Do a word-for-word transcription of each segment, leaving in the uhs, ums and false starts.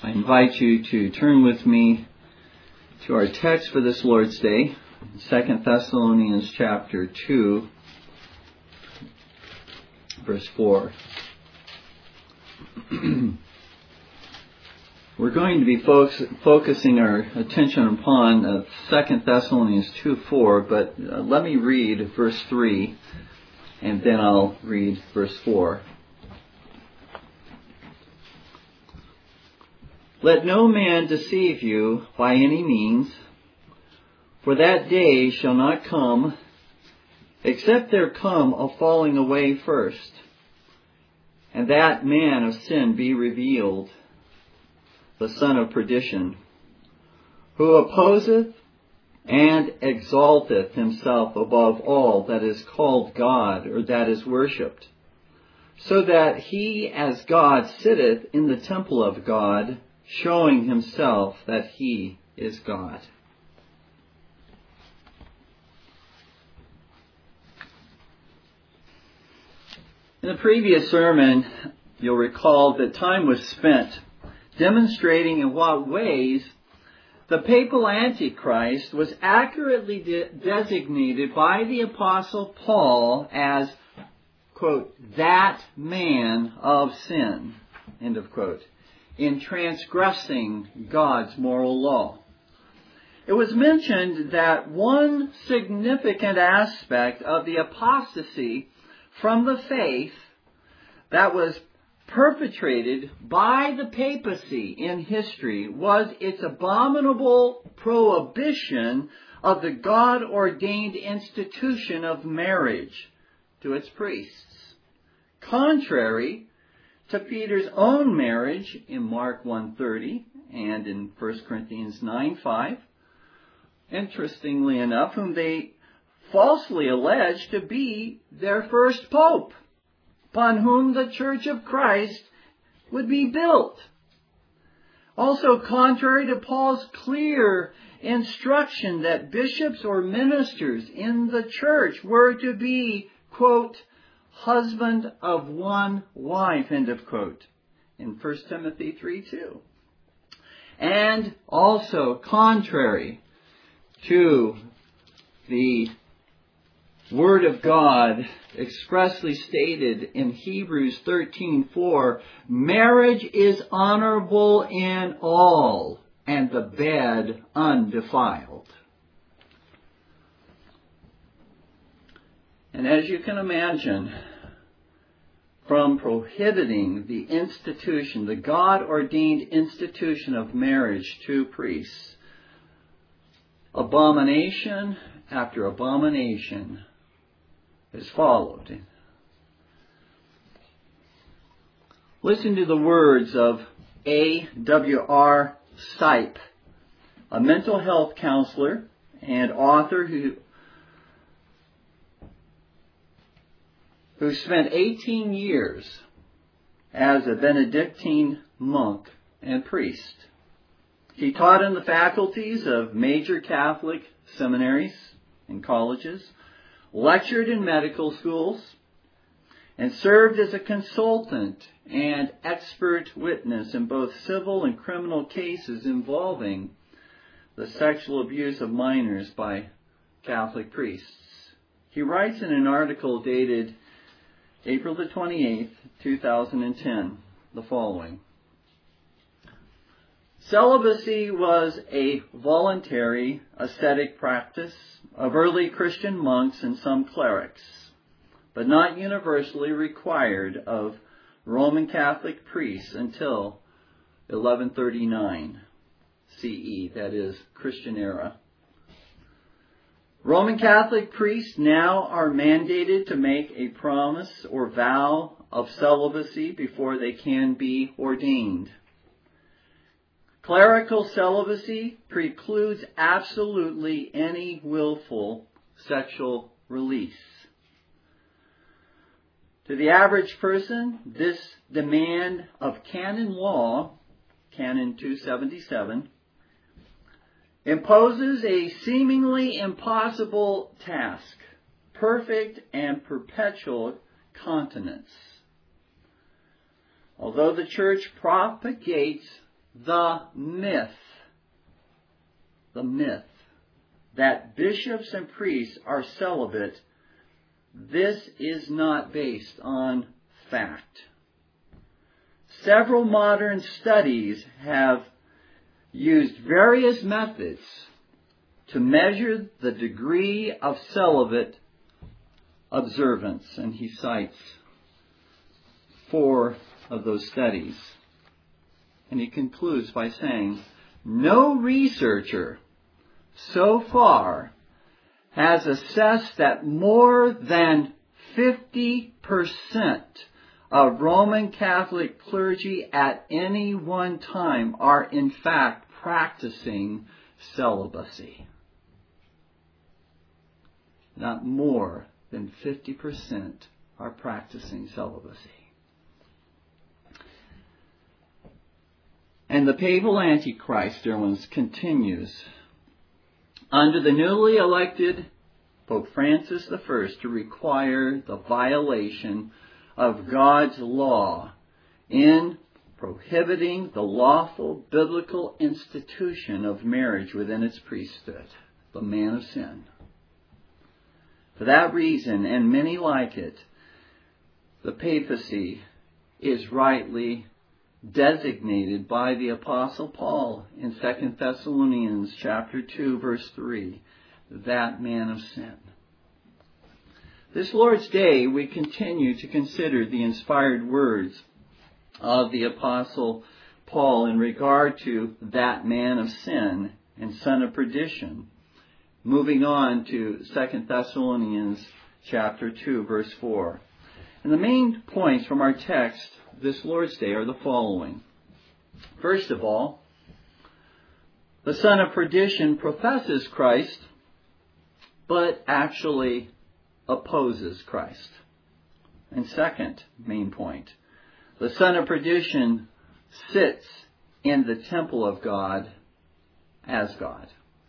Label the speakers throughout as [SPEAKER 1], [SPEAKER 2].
[SPEAKER 1] I invite you to turn with me to our text for this Lord's Day, Second Thessalonians chapter two, verse four. We're going to be fo- focusing our attention upon uh, Second Thessalonians two four, but uh, let me read verse three, and then I'll read verse four. Let no man deceive you by any means, for that day shall not come, except there come a falling away first, and that man of sin be revealed, the son of perdition, who opposeth and exalteth himself above all that is called God or that is worshipped, so that he as God sitteth in the temple of God, showing himself that he is God. In the previous sermon, you'll recall that time was spent demonstrating in what ways the papal Antichrist was accurately de- designated by the Apostle Paul as, quote, that man of sin, end of quote, in transgressing God's moral law. It was mentioned that one significant aspect of the apostasy from the faith that was perpetrated by the papacy in history was its abominable prohibition of the God-ordained institution of marriage to its priests, contrary to Peter's own marriage in Mark one thirty and in First Corinthians nine five, interestingly enough, whom they falsely alleged to be their first pope, upon whom the Church of Christ would be built. Also contrary to Paul's clear instruction that bishops or ministers in the church were to be, quote, husband of one wife, end of quote, in First Timothy three two. And also contrary to the Word of God expressly stated in Hebrews thirteen four, marriage is honorable in all, and the bed undefiled. And as you can imagine, from prohibiting the institution, the God-ordained institution of marriage to priests, abomination after abomination is followed. Listen to the words of A W R Sipe, a mental health counselor and author who who spent eighteen years as a Benedictine monk and priest. He taught in the faculties of major Catholic seminaries and colleges, lectured in medical schools, and served as a consultant and expert witness in both civil and criminal cases involving the sexual abuse of minors by Catholic priests. He writes in an article dated April the twenty-eighth, two thousand ten, the following. Celibacy was a voluntary ascetic practice of early Christian monks and some clerics, but not universally required of Roman Catholic priests until eleven thirty-nine C E, that is, Christian era. Roman Catholic priests now are mandated to make a promise or vow of celibacy before they can be ordained. Clerical celibacy precludes absolutely any willful sexual release. To the average person, this demand of canon law, Canon two seventy-seven, imposes a seemingly impossible task, perfect and perpetual continence. Although the Church propagates the myth, the myth that bishops and priests are celibate, this is not based on fact. Several modern studies have used various methods to measure the degree of celibate observance, and he cites four of those studies. And he concludes by saying, no researcher so far has assessed that more than fifty percent of Roman Catholic clergy at any one time are in fact practicing celibacy. Not more than fifty percent are practicing celibacy. And the papal Antichrist, dear ones, continues. Under the newly elected Pope Francis the First to require the violation of God's law in prohibiting the lawful biblical institution of marriage within its priesthood, the man of sin. For that reason, and many like it, the papacy is rightly designated by the Apostle Paul in Second Thessalonians chapter two, verse three, that man of sin. This Lord's Day, we continue to consider the inspired words of the Apostle Paul in regard to that man of sin and son of perdition. Moving on to Second Thessalonians chapter two, verse four. And the main points from our text this Lord's Day are the following. First of all, the son of perdition professes Christ, but actually opposes Christ. And second main point, the son of perdition sits in the temple of God as God.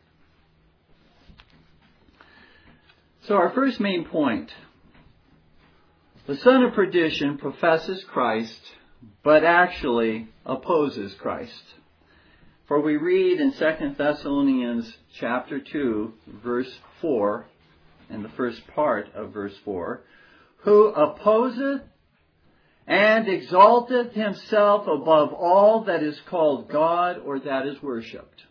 [SPEAKER 1] So our first main point, the son of perdition professes Christ, but actually opposes Christ. For we read in Second Thessalonians chapter two, verse four, and the first part of verse four, who opposeth and exalteth himself above all that is called God or that is worshipped.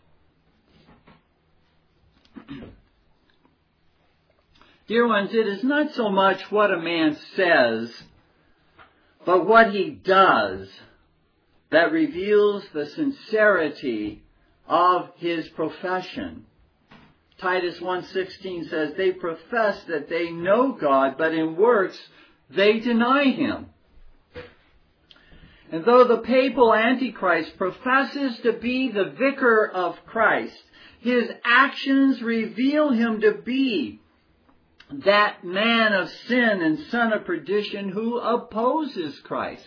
[SPEAKER 1] Dear ones, it is not so much what a man says, but what he does that reveals the sincerity of his profession. Titus one sixteen says, they profess that they know God, but in works they deny Him. And though the papal Antichrist professes to be the vicar of Christ, his actions reveal him to be that man of sin and son of perdition who opposes Christ.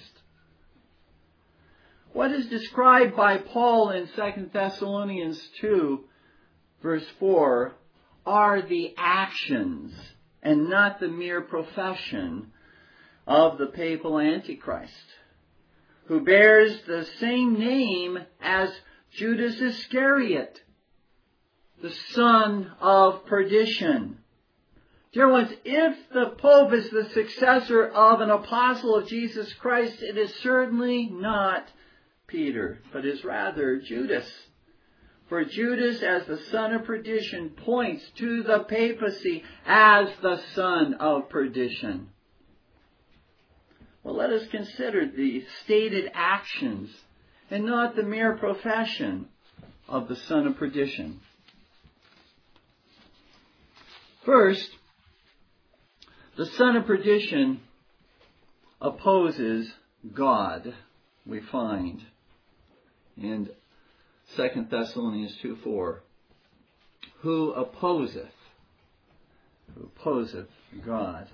[SPEAKER 1] What is described by Paul in Second Thessalonians two, verse four, are the actions and not the mere profession of the papal Antichrist, who bears the same name as Judas Iscariot, the son of perdition. Dear ones, if the Pope is the successor of an apostle of Jesus Christ, it is certainly not Peter, but is rather Judas. For Judas, as the son of perdition, points to the papacy as the son of perdition. Well, let us consider the stated actions and not the mere profession of the son of perdition. First, the son of perdition opposes God, we find in Second Thessalonians two four. Who opposeth, who opposeth God.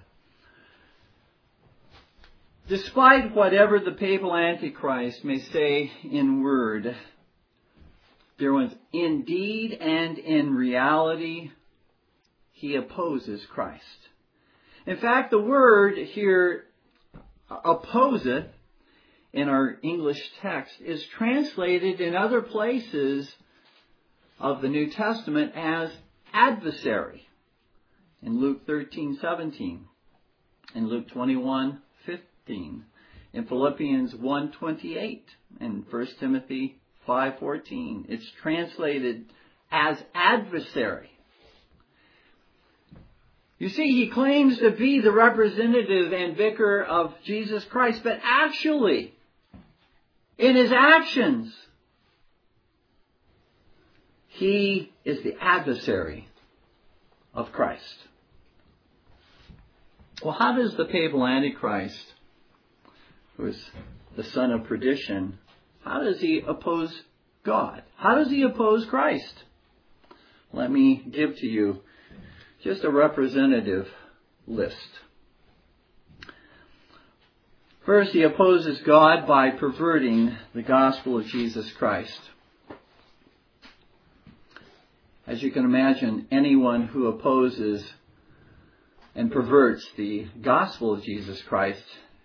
[SPEAKER 1] Despite whatever the papal Antichrist may say in word, dear ones, in deed and in reality, he opposes Christ. In fact, the word here, opposeth, in our English text is translated in other places of the New Testament as adversary. In Luke thirteen seventeen, in Luke twenty-one fifteen, in Philippians one twenty-eight, and First Timothy five fourteen. It's translated as adversary. You see, he claims to be the representative and vicar of Jesus Christ, but actually, in his actions, he is the adversary of Christ. Well, how does the papal Antichrist, who is the son of perdition, how does he oppose God? How does he oppose Christ? Let me give to you just a representative list. First, he opposes God by perverting the gospel of Jesus Christ. As you can imagine, anyone who opposes and perverts the gospel of Jesus Christ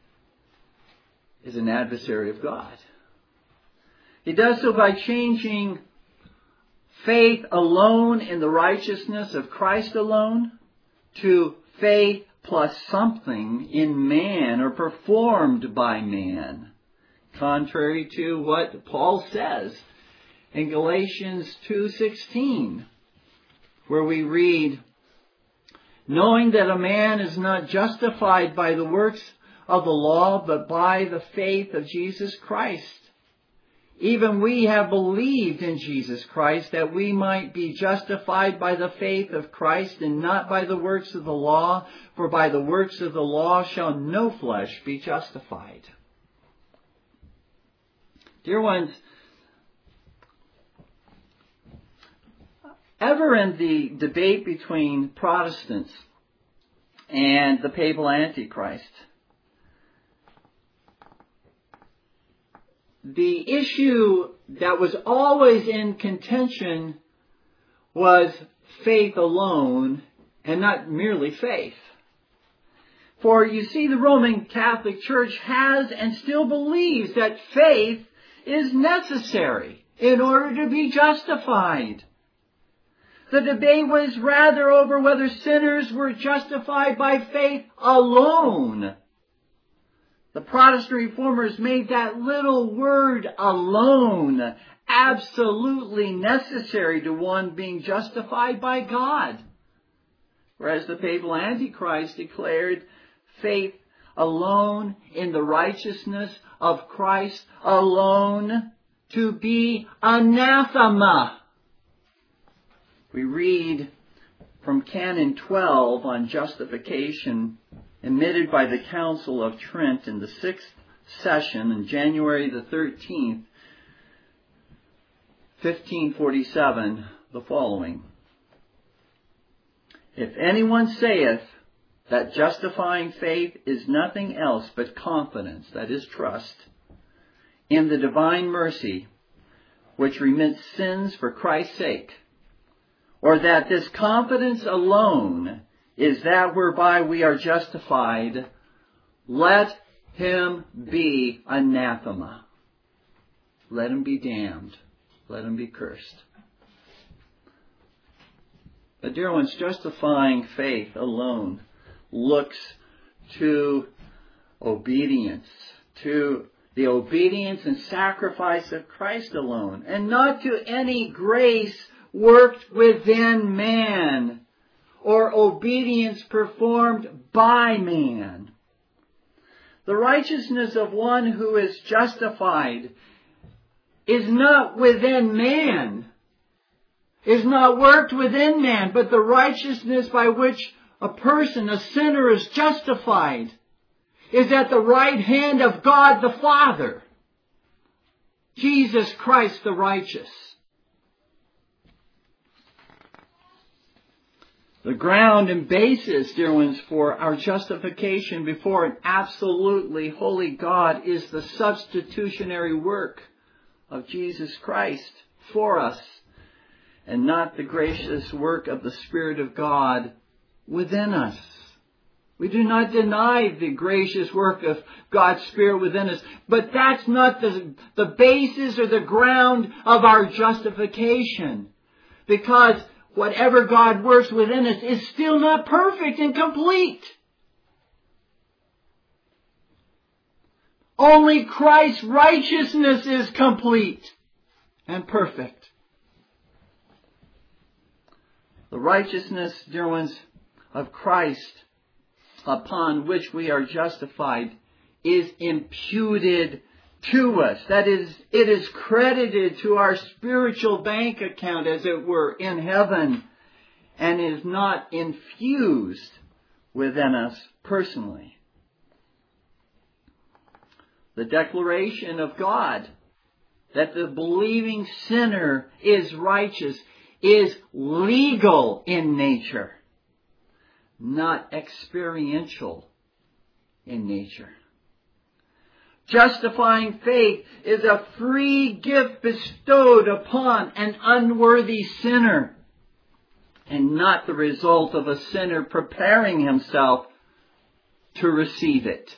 [SPEAKER 1] is an adversary of God. He does so by changing faith alone in the righteousness of Christ alone to faith plus something in man or performed by man, contrary to what Paul says in Galatians two sixteen, where we read, knowing that a man is not justified by the works of the law, but by the faith of Jesus Christ. Even we have believed in Jesus Christ, that we might be justified by the faith of Christ, and not by the works of the law, for by the works of the law shall no flesh be justified. Dear ones, ever in the debate between Protestants and the papal Antichrist, the issue that was always in contention was faith alone and not merely faith. For you see, the Roman Catholic Church has and still believes that faith is necessary in order to be justified. The debate was rather over whether sinners were justified by faith alone. The Protestant reformers made that little word alone absolutely necessary to one being justified by God. Whereas the papal Antichrist declared faith alone in the righteousness of Christ alone to be anathema. We read from Canon twelve on justification, emitted by the Council of Trent in the sixth session on January the thirteenth, fifteen forty-seven, the following. If anyone saith that justifying faith is nothing else but confidence, that is trust, in the divine mercy, which remits sins for Christ's sake, or that this confidence alone is that whereby we are justified, let him be anathema. Let him be damned. Let him be cursed. But dear ones, justifying faith alone looks to obedience, to the obedience and sacrifice of Christ alone, and not to any grace worked within man or obedience performed by man. The righteousness of one who is justified is not within man, is not worked within man, but the righteousness by which a person, a sinner, is justified is at the right hand of God the Father, Jesus Christ the righteous. The ground and basis, dear ones, for our justification before an absolutely holy God is the substitutionary work of Jesus Christ for us, and not the gracious work of the Spirit of God within us. We do not deny the gracious work of God's Spirit within us. But that's not the, the basis or the ground of our justification. Because whatever God works within us is still not perfect and complete. Only Christ's righteousness is complete and perfect. The righteousness, dear ones, of Christ, upon which we are justified, is imputed to us. That is, it is credited to our spiritual bank account, as it were, in heaven, and is not infused within us personally. The declaration of God that the believing sinner is righteous is legal in nature, not experiential in nature. Justifying faith is a free gift bestowed upon an unworthy sinner, and not the result of a sinner preparing himself to receive it.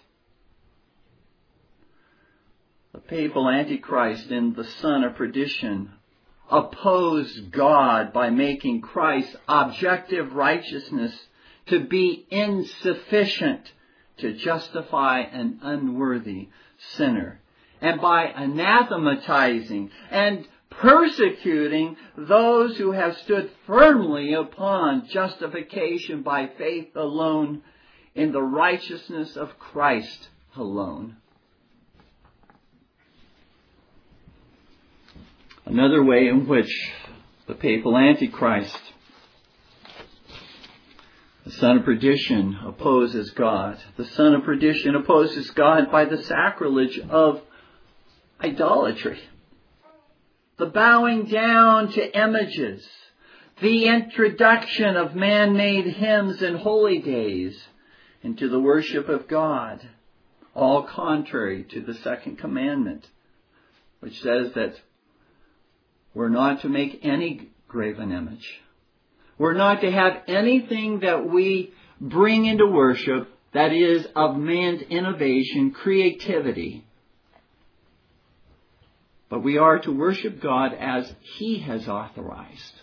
[SPEAKER 1] The papal Antichrist and the son of perdition oppose God by making Christ's objective righteousness to be insufficient to justify an unworthy sinner, and by anathematizing and persecuting those who have stood firmly upon justification by faith alone in the righteousness of Christ alone. Another way in which the papal Antichrist, the son of perdition, opposes God. The son of perdition opposes God by the sacrilege of idolatry, the bowing down to images, the introduction of man-made hymns and holy days into the worship of God, all contrary to the second commandment, which says that we're not to make any graven image. We're not to have anything that we bring into worship that is of man's innovation, creativity. But we are to worship God as He has authorized.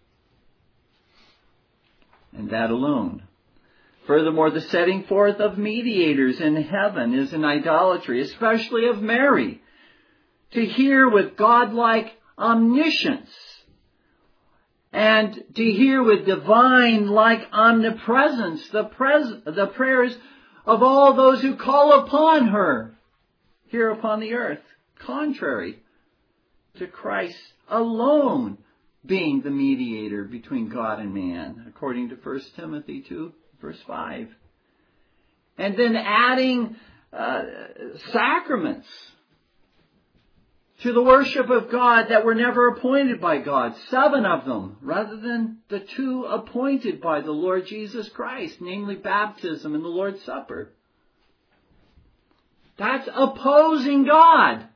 [SPEAKER 1] And that alone. Furthermore, the setting forth of mediators in heaven is an idolatry, especially of Mary. To hear with godlike omniscience, and to hear with divine-like omnipresence the, pres- the prayers of all those who call upon her here upon the earth, contrary to Christ alone being the mediator between God and man, according to First Timothy two, verse five. And then adding uh, sacraments to the worship of God that were never appointed by God. Seven of them, rather than the two appointed by the Lord Jesus Christ, namely baptism and the Lord's Supper. That's opposing God.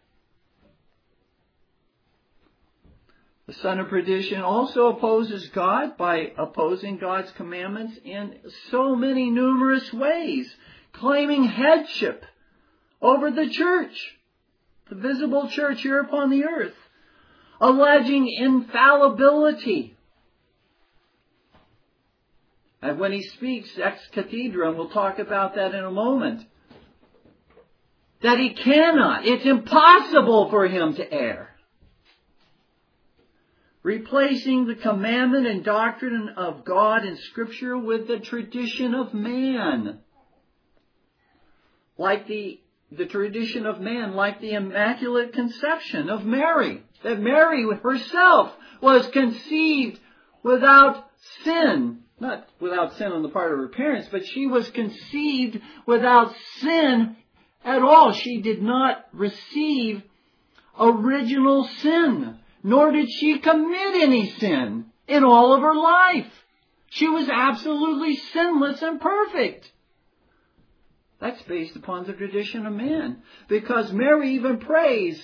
[SPEAKER 1] The son of perdition also opposes God by opposing God's commandments in so many numerous ways, claiming headship over the church, the visible church here upon the earth, alleging infallibility. And when he speaks ex cathedra, and we'll talk about that in a moment, that he cannot, it's impossible for him to err. Replacing the commandment and doctrine of God in Scripture with the tradition of man. Like the The tradition of man, like the Immaculate Conception of Mary, that Mary herself was conceived without sin. Not without sin on the part of her parents, but she was conceived without sin at all. She did not receive original sin, nor did she commit any sin in all of her life. She was absolutely sinless and perfect. That's based upon the tradition of man. Because Mary even prays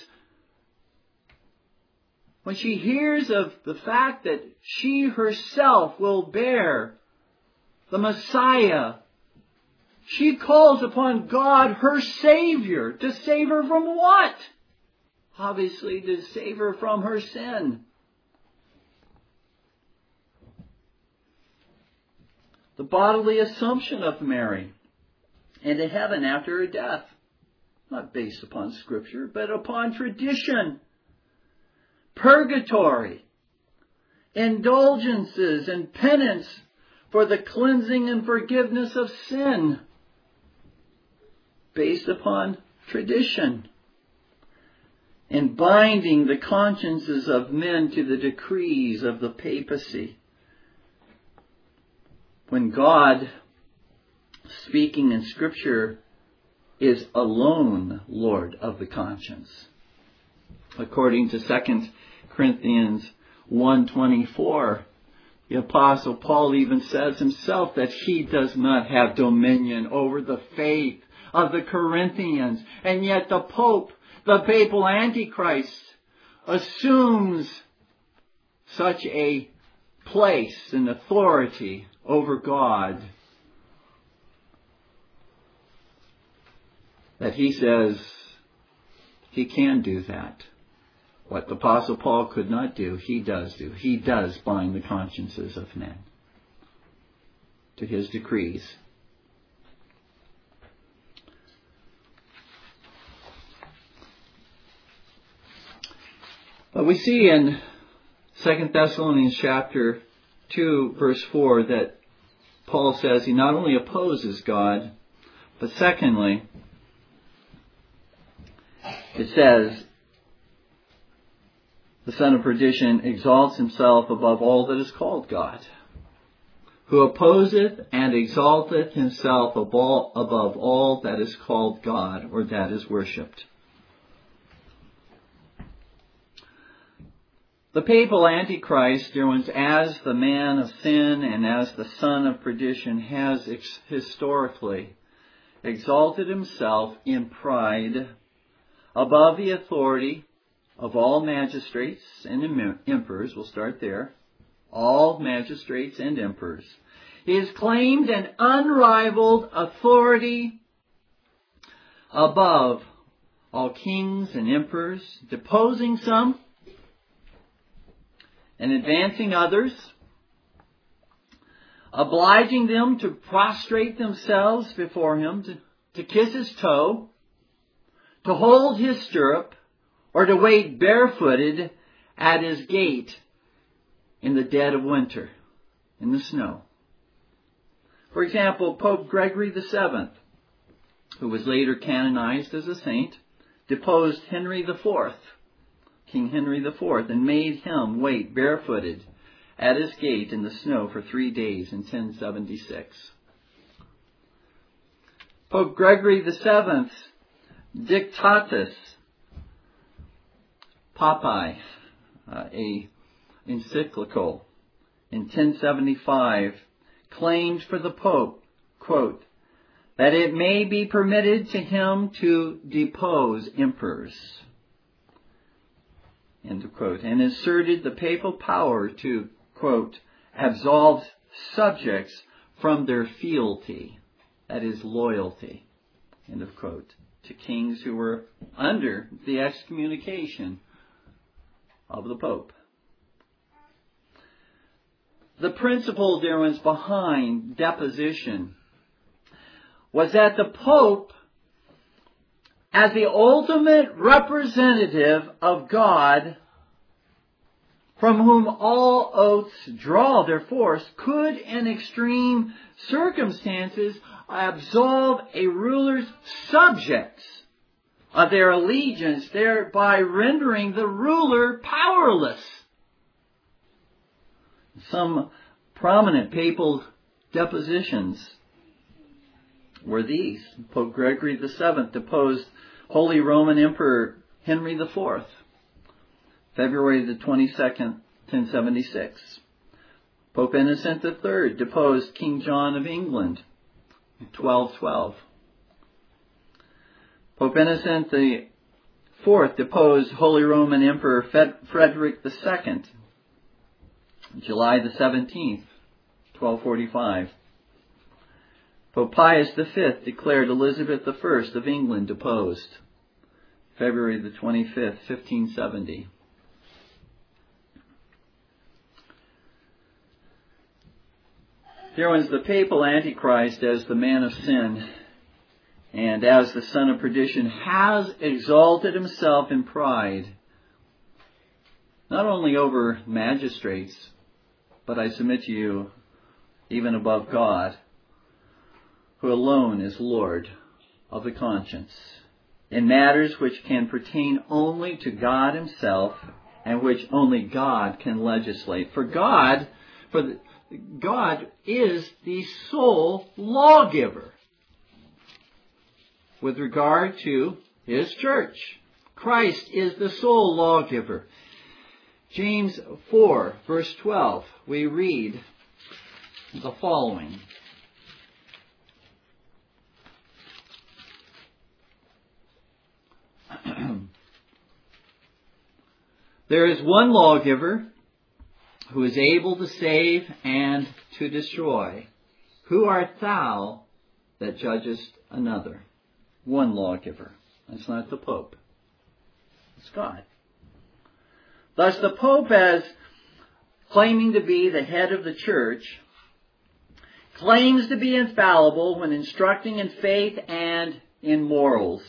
[SPEAKER 1] when she hears of the fact that she herself will bear the Messiah She calls upon God, her Savior, to save her from what? Obviously, to save her from her sin. The bodily assumption of Mary into heaven after her death. Not based upon Scripture, but upon tradition. Purgatory. Indulgences and penance for the cleansing and forgiveness of sin. Based upon tradition. And binding the consciences of men to the decrees of the papacy. When God, speaking in Scripture, is alone Lord of the conscience. According to Second Corinthians one twenty-four, the Apostle Paul even says himself that he does not have dominion over the faith of the Corinthians. And yet the Pope, the papal Antichrist, assumes such a place and authority over God that he says he can do that. What the Apostle Paul could not do, he does do. He does bind the consciences of men to his decrees. But we see in Second Thessalonians chapter two, verse four, that Paul says he not only opposes God, but secondly, it says, the son of perdition exalts himself above all that is called God, who opposeth and exalteth himself above all that is called God, or that is worshipped. The papal Antichrist, dear ones, as the man of sin and as the son of perdition, has ex- historically exalted himself in pride above the authority of all magistrates and emperors. We'll start there. All magistrates and emperors. He has claimed an unrivaled authority above all kings and emperors, deposing some and advancing others, obliging them to prostrate themselves before him, to, to kiss his toe, to hold his stirrup, or to wait barefooted at his gate in the dead of winter, in the snow. For example, Pope Gregory the Seventh, who was later canonized as a saint, deposed Henry the Fourth, King Henry the Fourth, and made him wait barefooted at his gate in the snow for three days in ten seventy-six. Pope Gregory the Seventh's Dictatus Papae, uh, a encyclical in ten seventy-five, claimed for the Pope, quote, that it may be permitted to him to depose emperors, end of quote, and asserted the papal power to, quote, absolve subjects from their fealty, that is, loyalty, end of quote, to kings who were under the excommunication of the Pope. The principle, dear ones, behind deposition was that the Pope, as the ultimate representative of God, from whom all oaths draw their force, could in extreme circumstances absolve a ruler's subjects of their allegiance, thereby rendering the ruler powerless. Some prominent papal depositions were these. Pope Gregory the Seventh deposed Holy Roman Emperor Henry the Fourth, February the twenty-second, ten seventy-six. Pope Innocent the Third deposed King John of England, twelve twelve. Pope Innocent the Fourth deposed Holy Roman Emperor Frederick the Second, July the seventeenth, twelve forty-five. Pope Pius the Fifth declared Elizabeth the First of England deposed. February the twenty-fifth, fifteen seventy. Dear ones, the papal Antichrist, as the man of sin and as the son of perdition, has exalted himself in pride, not only over magistrates, but I submit to you, even above God, who alone is Lord of the conscience, in matters which can pertain only to God himself and which only God can legislate. For God, for the, God is the sole lawgiver with regard to his church. Christ is the sole lawgiver. James four, verse twelve, we read the following. There is one lawgiver who is able to save and to destroy. Who art thou that judgest another? One lawgiver. That's not the Pope. It's God. Thus the Pope, as claiming to be the head of the church, claims to be infallible when instructing in faith and in morals.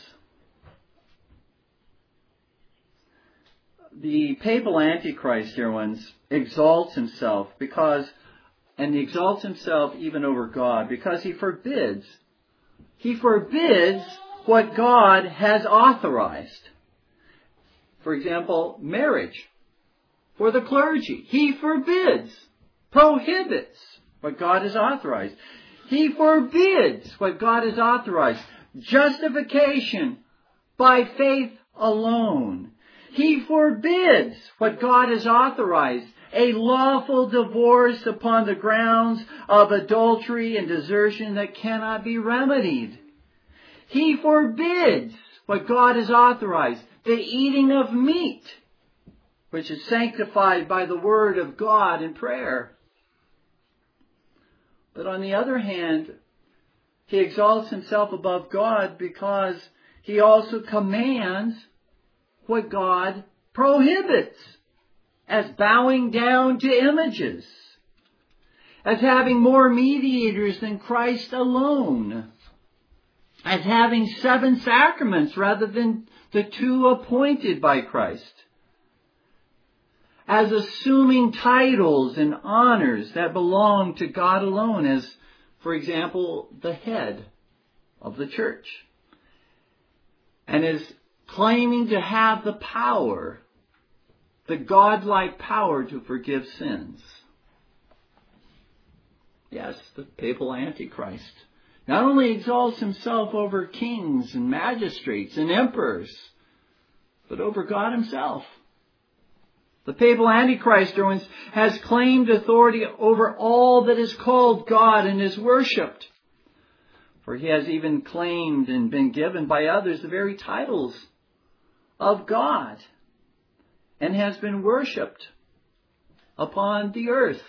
[SPEAKER 1] The papal Antichrist, dear ones, exalts himself because, and he exalts himself even over God, because he forbids, he forbids what God has authorized. For example, marriage for the clergy. He forbids, prohibits what God has authorized. He forbids what God has authorized. Justification by faith alone. He forbids what God has authorized, a lawful divorce upon the grounds of adultery and desertion that cannot be remedied. He forbids what God has authorized, the eating of meat, which is sanctified by the word of God in prayer. But on the other hand, he exalts himself above God because he also commands what God prohibits, as bowing down to images, as having more mediators than Christ alone, as having seven sacraments rather than the two appointed by Christ, as assuming titles and honors that belong to God alone, as, for example, the head of the church, and as claiming to have the power, the godlike power to forgive sins. Yes, the papal Antichrist not only exalts himself over kings and magistrates and emperors, but over God himself. The papal Antichrist has claimed authority over all that is called God and is worshipped. For he has even claimed and been given by others the very titles of God, and has been worshipped upon the earth.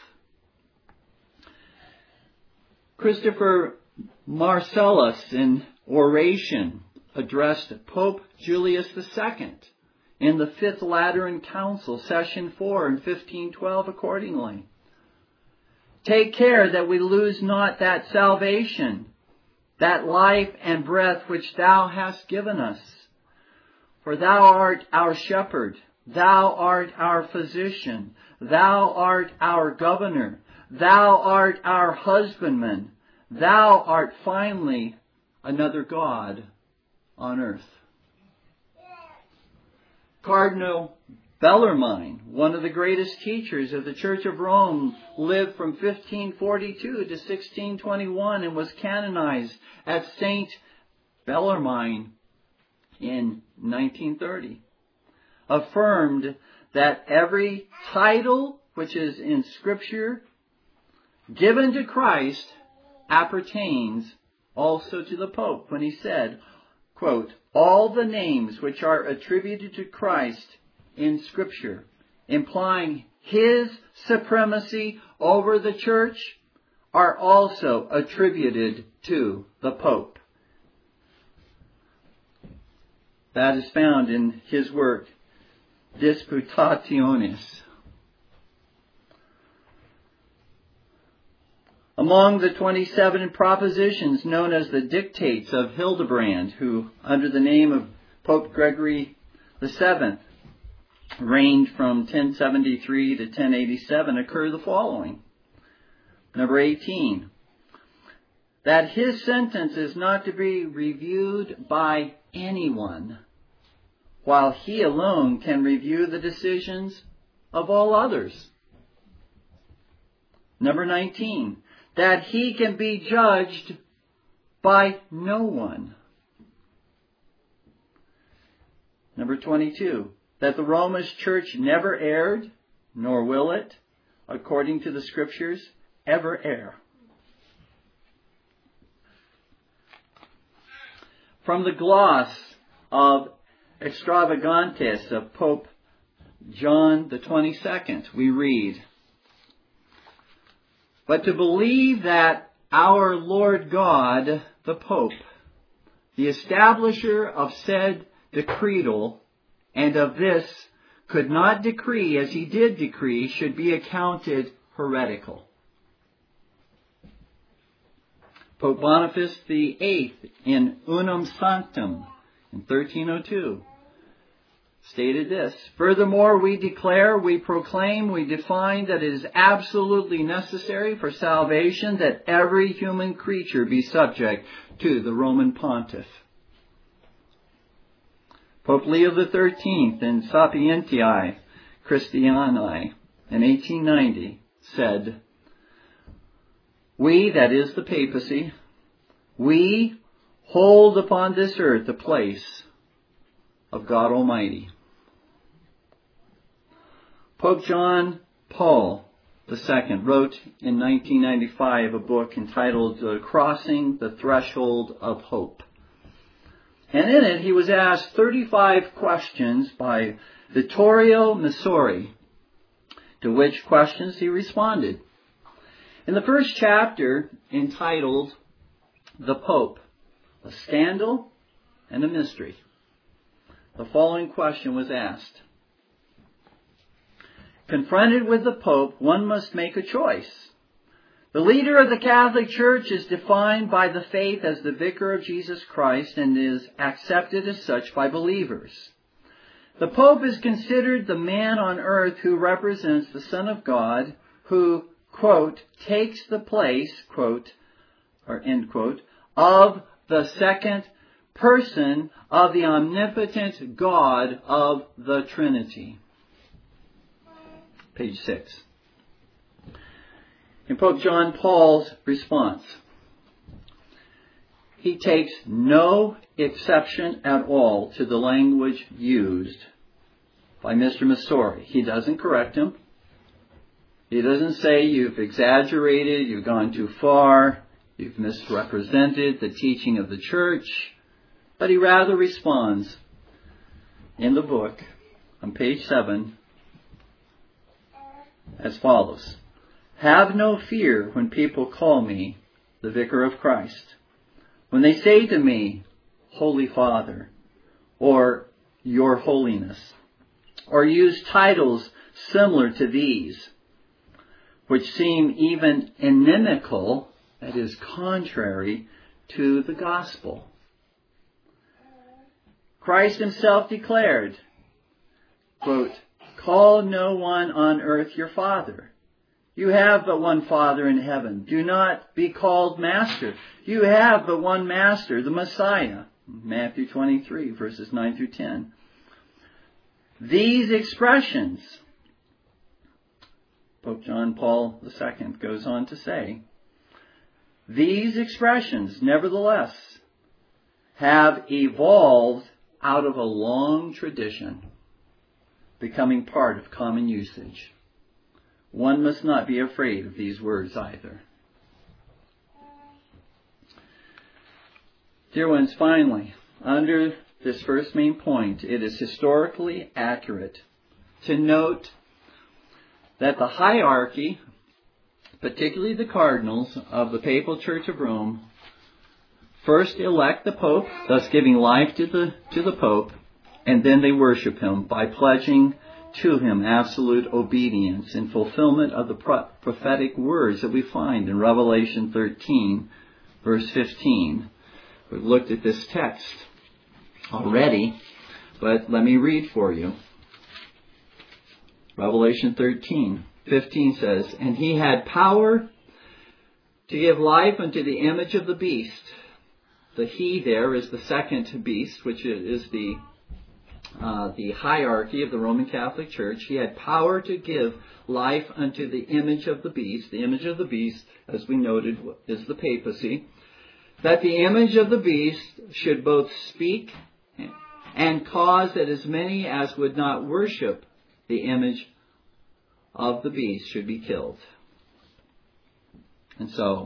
[SPEAKER 1] Christopher Marcellus, in oration addressed Pope Julius the Second in the Fifth Lateran Council, Session four in fifteen twelve, accordingly. Take care that we lose not that salvation, that life and breath which thou hast given us. For thou art our shepherd, thou art our physician, thou art our governor, thou art our husbandman, thou art finally another God on earth. Cardinal Bellarmine, one of the greatest teachers of the Church of Rome, lived from fifteen forty-two to sixteen twenty-one and was canonized as Saint Bellarmine in nineteen thirty, affirmed that every title which is in Scripture given to Christ appertains also to the Pope when he said, quote, all the names which are attributed to Christ in Scripture, implying his supremacy over the church, are also attributed to the Pope. That is found in his work, Disputationes. Among the twenty-seven propositions known as the Dictates of Hildebrand, who, under the name of Pope Gregory the Seventh, reigned from ten seventy-three to ten eighty-seven, occur the following. Number eighteen, that his sentence is not to be reviewed by anyone, while he alone can review the decisions of all others. Number nineteen, that he can be judged by no one. Number twenty-two, that the Roman Church never erred, nor will it, according to the Scriptures, ever err. From the gloss of Extravagantes of Pope John the twenty-second, we read, but to believe that our Lord God, the Pope, the establisher of said decretal, and of this could not decree as he did decree, should be accounted heretical. Pope Boniface the Eighth in Unum Sanctum in thirteen oh two stated this, furthermore, we declare, we proclaim, we define that it is absolutely necessary for salvation that every human creature be subject to the Roman Pontiff. Pope Leo the Thirteenth in Sapientiae Christianae in eighteen ninety said, we, that is the papacy, we hold upon this earth the place of God Almighty. Pope John Paul the Second wrote in nineteen ninety-five a book entitled uh, Crossing the Threshold of Hope. And in it he was asked thirty-five questions by Vittorio Messori, to which questions he responded. In the first chapter, entitled The Pope, a Scandal and a Mystery, the following question was asked. Confronted with the Pope, one must make a choice. The leader of the Catholic Church is defined by the faith as the vicar of Jesus Christ and is accepted as such by believers. The Pope is considered the man on earth who represents the Son of God, who, quote, takes the place, quote, or end quote, of the second person of the omnipotent God of the Trinity. Page six. In Pope John Paul's response, he takes no exception at all to the language used by Mister Messori. He doesn't correct him. He doesn't say you've exaggerated, you've gone too far, you've misrepresented the teaching of the church, but he rather responds in the book on page seven as follows. Have no fear when people call me the Vicar of Christ. When they say to me, Holy Father, or Your Holiness, or use titles similar to these, which seem even inimical, that is, contrary to the gospel. Christ himself declared, quote, call no one on earth your Father. You have but one Father in heaven. Do not be called Master. You have but one Master, the Messiah. Matthew twenty-three, verses nine through ten. These expressions, Pope John Paul the Second goes on to say, these expressions, nevertheless, have evolved out of a long tradition, becoming part of common usage. One must not be afraid of these words either. Dear ones, finally, under this first main point, it is historically accurate to note that the hierarchy particularly the cardinals of the Papal Church of Rome, first elect the Pope, thus giving life to the to the Pope, and then they worship him by pledging to him absolute obedience in fulfillment of the pro- prophetic words that we find in Revelation thirteen, verse fifteen. We've looked at this text already, but let me read for you. Revelation thirteen, fifteen says, "And he had power to give life unto the image of the beast." The he there is the second beast, which is the uh, the hierarchy of the Roman Catholic Church. He had power to give life unto the image of the beast. The image of the beast, as we noted, is the papacy. That the image of the beast should both speak and cause that as many as would not worship the image of the beast should be killed. And so,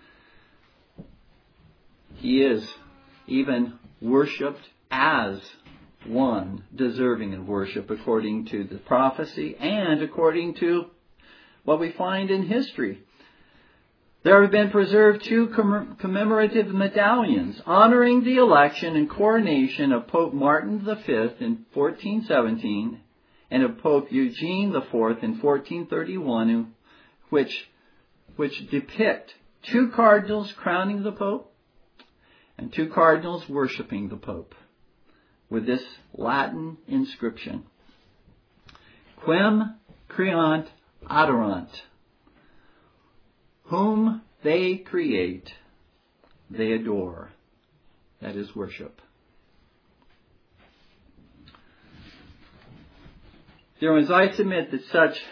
[SPEAKER 1] he is even worshipped as one deserving of worship according to the prophecy and according to what we find in history. There have been preserved two commemorative medallions honoring the election and coronation of Pope Martin the Fifth in fourteen seventeen and of Pope Eugene the Fourth in fourteen thirty-one, which, which depict two cardinals crowning the Pope and two cardinals worshiping the Pope with this Latin inscription: Quem creant adorant. Whom they create, they adore. That is worship. Dear ones, I submit that such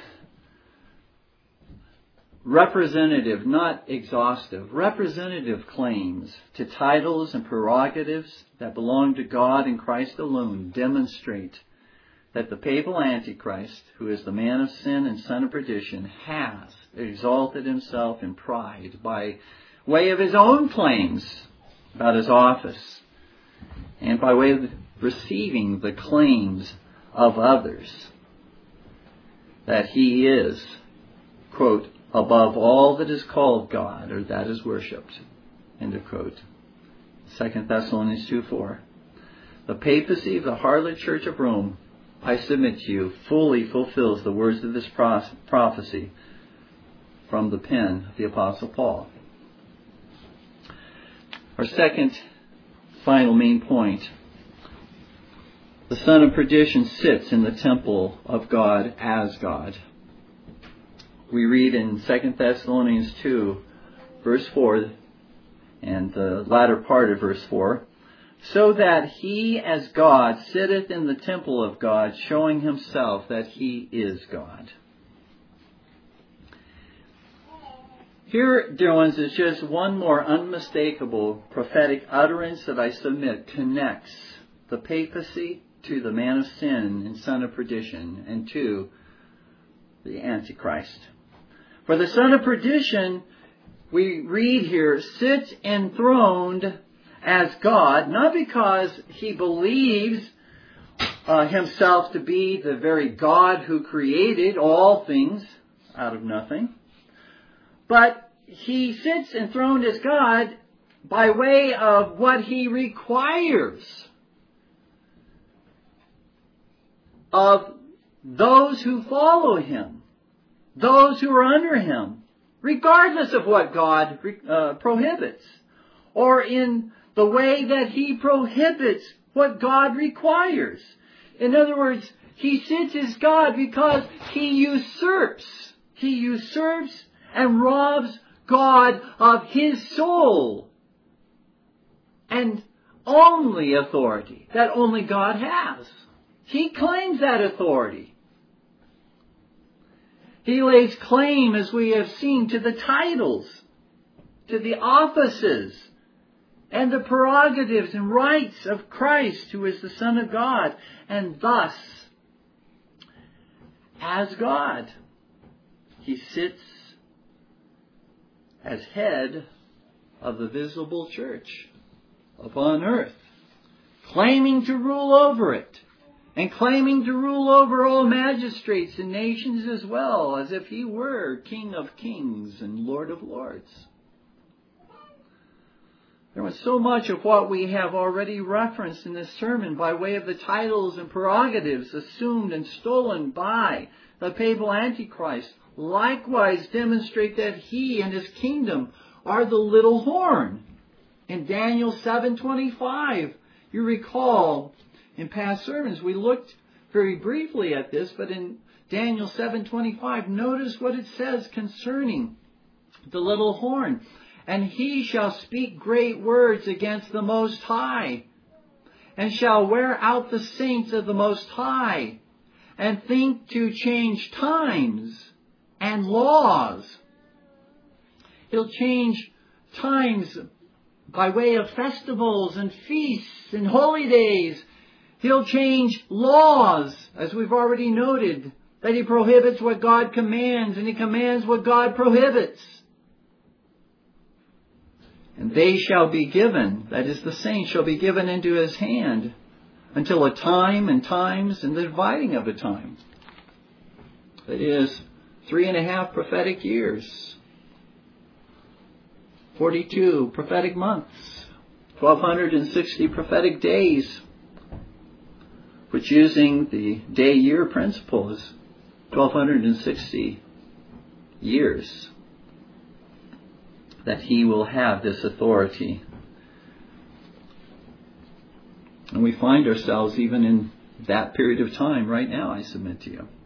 [SPEAKER 1] representative, not exhaustive, representative claims to titles and prerogatives that belong to God and Christ alone demonstrate that the papal Antichrist, who is the man of sin and son of perdition, has exalted himself in pride by way of his own claims about his office and by way of receiving the claims of others that he is, quote, above all that is called God or that is worshipped, end of quote. Second Thessalonians two four. The papacy of the harlot Church of Rome, I submit to you, fully fulfills the words of this prophecy from the pen of the Apostle Paul. Our second, final main point. The son of perdition sits in the temple of God as God. We read in Second Thessalonians two, verse four, and the latter part of verse four, so that he as God sitteth in the temple of God, showing himself that he is God. Here, dear ones, is just one more unmistakable prophetic utterance that I submit connects the papacy to the man of sin and son of perdition and to the Antichrist. For the son of perdition, we read here, sits enthroned as God, not because he believes uh, himself to be the very God who created all things out of nothing, but he sits enthroned as God by way of what he requires of those who follow him, those who are under him, regardless of what God uh, prohibits, or in the way that he prohibits what God requires. In other words, he sits as God because he usurps. He usurps and robs God of his soul and only authority that only God has. He claims that authority. He lays claim, as we have seen, to the titles, to the offices, and the prerogatives and rights of Christ, who is the Son of God, and thus, as God, he sits as head of the visible church upon earth, claiming to rule over it and claiming to rule over all magistrates and nations as well, as if he were King of kings and Lord of lords. There was so much of what we have already referenced in this sermon by way of the titles and prerogatives assumed and stolen by the papal Antichrist likewise demonstrate that he and his kingdom are the little horn. In Daniel seven twenty-five, you recall in past sermons we looked very briefly at this, but in Daniel seven twenty-five, notice what it says concerning the little horn. And he shall speak great words against the Most High, and shall wear out the saints of the Most High, and think to change times and laws. He'll change times by way of festivals and feasts and holy days. He'll change laws, as we've already noted, that he prohibits what God commands, and he commands what God prohibits. And they shall be given, that is, the saints shall be given into his hand, until a time and times and the dividing of a time. That is, three and a half prophetic years, forty-two prophetic months, twelve sixty prophetic days, which using the day-year principle is twelve sixty years that he will have this authority. And we find ourselves even in that period of time right now, I submit to you.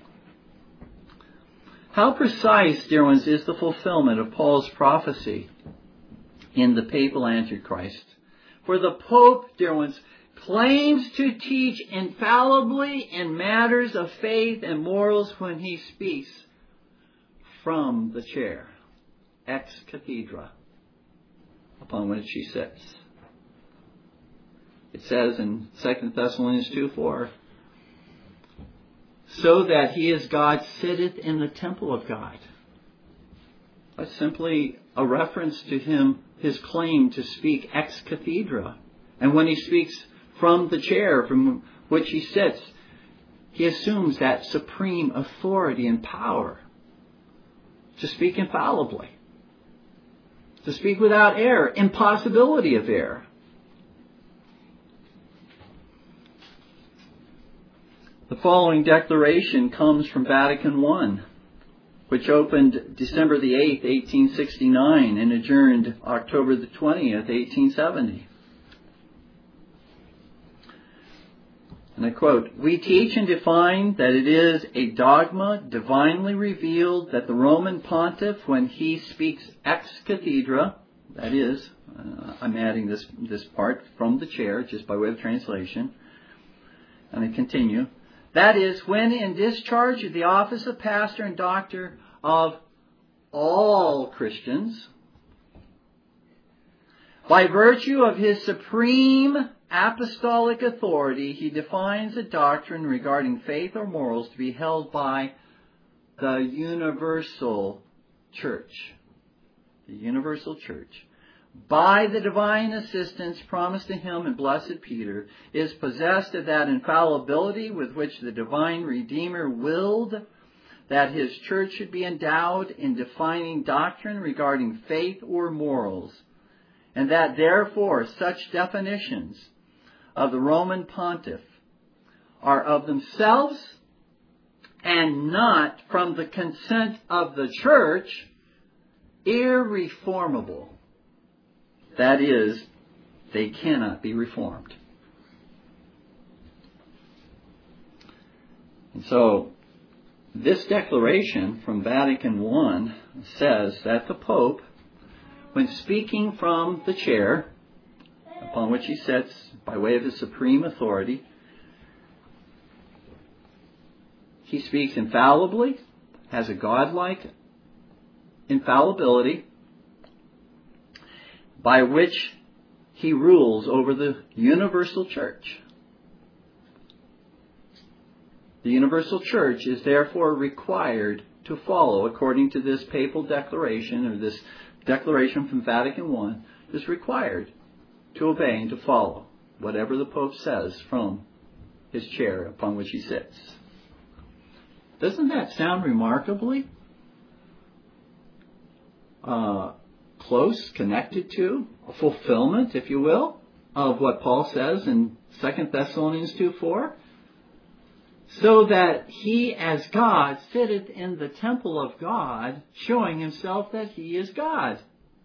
[SPEAKER 1] How precise, dear ones, is the fulfillment of Paul's prophecy in the papal Antichrist? For the Pope, dear ones, claims to teach infallibly in matters of faith and morals when he speaks from the chair, ex cathedra, upon which he sits. It says in Second Thessalonians two four, so that he as God sitteth in the temple of God. That's simply a reference to him, his claim to speak ex cathedra. And when he speaks from the chair from which he sits, he assumes that supreme authority and power to speak infallibly, to speak without error, impossibility of error. The following declaration comes from Vatican One, which opened December the eighth, eighteen sixty-nine, and adjourned October the twentieth, eighteen seventy. And I quote, "We teach and define that it is a dogma divinely revealed that the Roman pontiff, when he speaks ex cathedra, that is, uh, I'm adding this, this part from the chair, just by way of translation, and I continue, that is, when in discharge of the office of pastor and doctor of all Christians, by virtue of his supreme apostolic authority, he defines a doctrine regarding faith or morals to be held by the universal church. The universal church, by the divine assistance promised to him in Blessed Peter, is possessed of that infallibility with which the divine Redeemer willed that his church should be endowed in defining doctrine regarding faith or morals, and that therefore such definitions of the Roman pontiff are of themselves and not from the consent of the church irreformable. That is, they cannot be reformed." And so, this declaration from Vatican One says that the Pope, when speaking from the chair upon which he sits by way of his supreme authority, he speaks infallibly, has a godlike infallibility, by which he rules over the universal church. The universal church is therefore required to follow, according to this papal declaration, or this declaration from Vatican One, is required to obey and to follow whatever the Pope says from his chair upon which he sits. Doesn't that sound remarkably uh, close, connected to, a fulfillment, if you will, of what Paul says in Second Thessalonians two four? So that he, as God, sitteth in the temple of God, showing himself that he is God.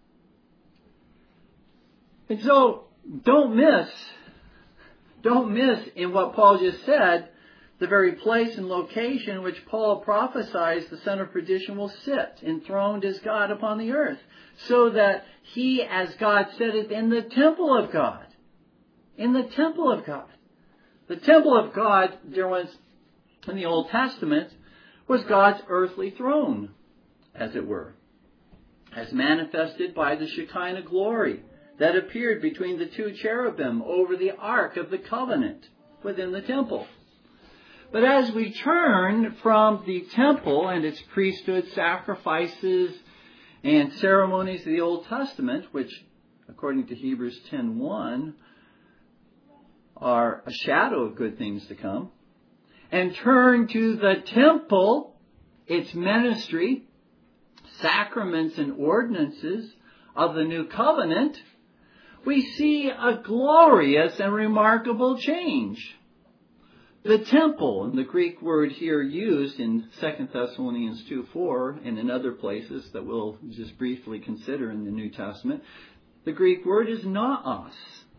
[SPEAKER 1] And so, don't miss, don't miss in what Paul just said, the very place and location in which Paul prophesies the son of perdition will sit, enthroned as God upon the earth. So that he, as God, sitteth in the temple of God. In the temple of God. The temple of God, dear ones, in the Old Testament, was God's earthly throne, as it were, as manifested by the Shekinah glory that appeared between the two cherubim over the Ark of the Covenant within the temple. But as we turn from the temple and its priesthood, sacrifices, and ceremonies of the Old Testament, which, according to Hebrews ten one, are a shadow of good things to come, and turn to the temple, its ministry, sacraments and ordinances of the new covenant, we see a glorious and remarkable change. The temple, and the Greek word here used in Second Thessalonians two four and in other places that we'll just briefly consider in the New Testament, the Greek word is naos.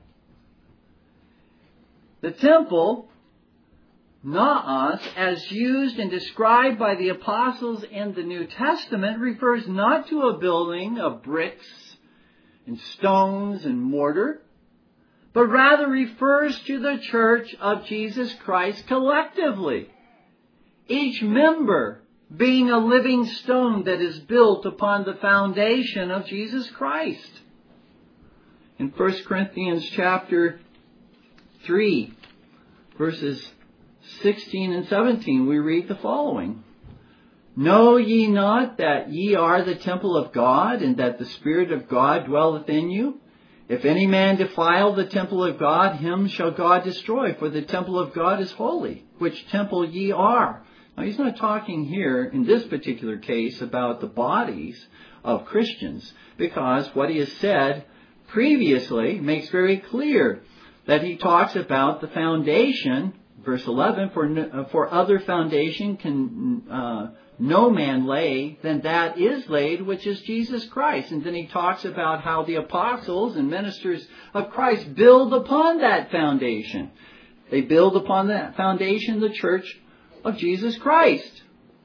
[SPEAKER 1] The temple, naos, as used and described by the apostles in the New Testament, refers not to a building of bricks and stones and mortar, but rather refers to the church of Jesus Christ collectively. Each member being a living stone that is built upon the foundation of Jesus Christ. In First Corinthians chapter three, verses sixteen and seventeen, we read the following. Know ye not that ye are the temple of God, and that the Spirit of God dwelleth in you? If any man defile the temple of God, him shall God destroy, for the temple of God is holy, which temple ye are. Now, he's not talking here, in this particular case, about the bodies of Christians, because what he has said previously makes very clear that he talks about the foundation, verse eleven, for, for other foundation can uh, no man lay than that is laid, which is Jesus Christ. And then he talks about how the apostles and ministers of Christ build upon that foundation. They build upon that foundation the church of Jesus Christ.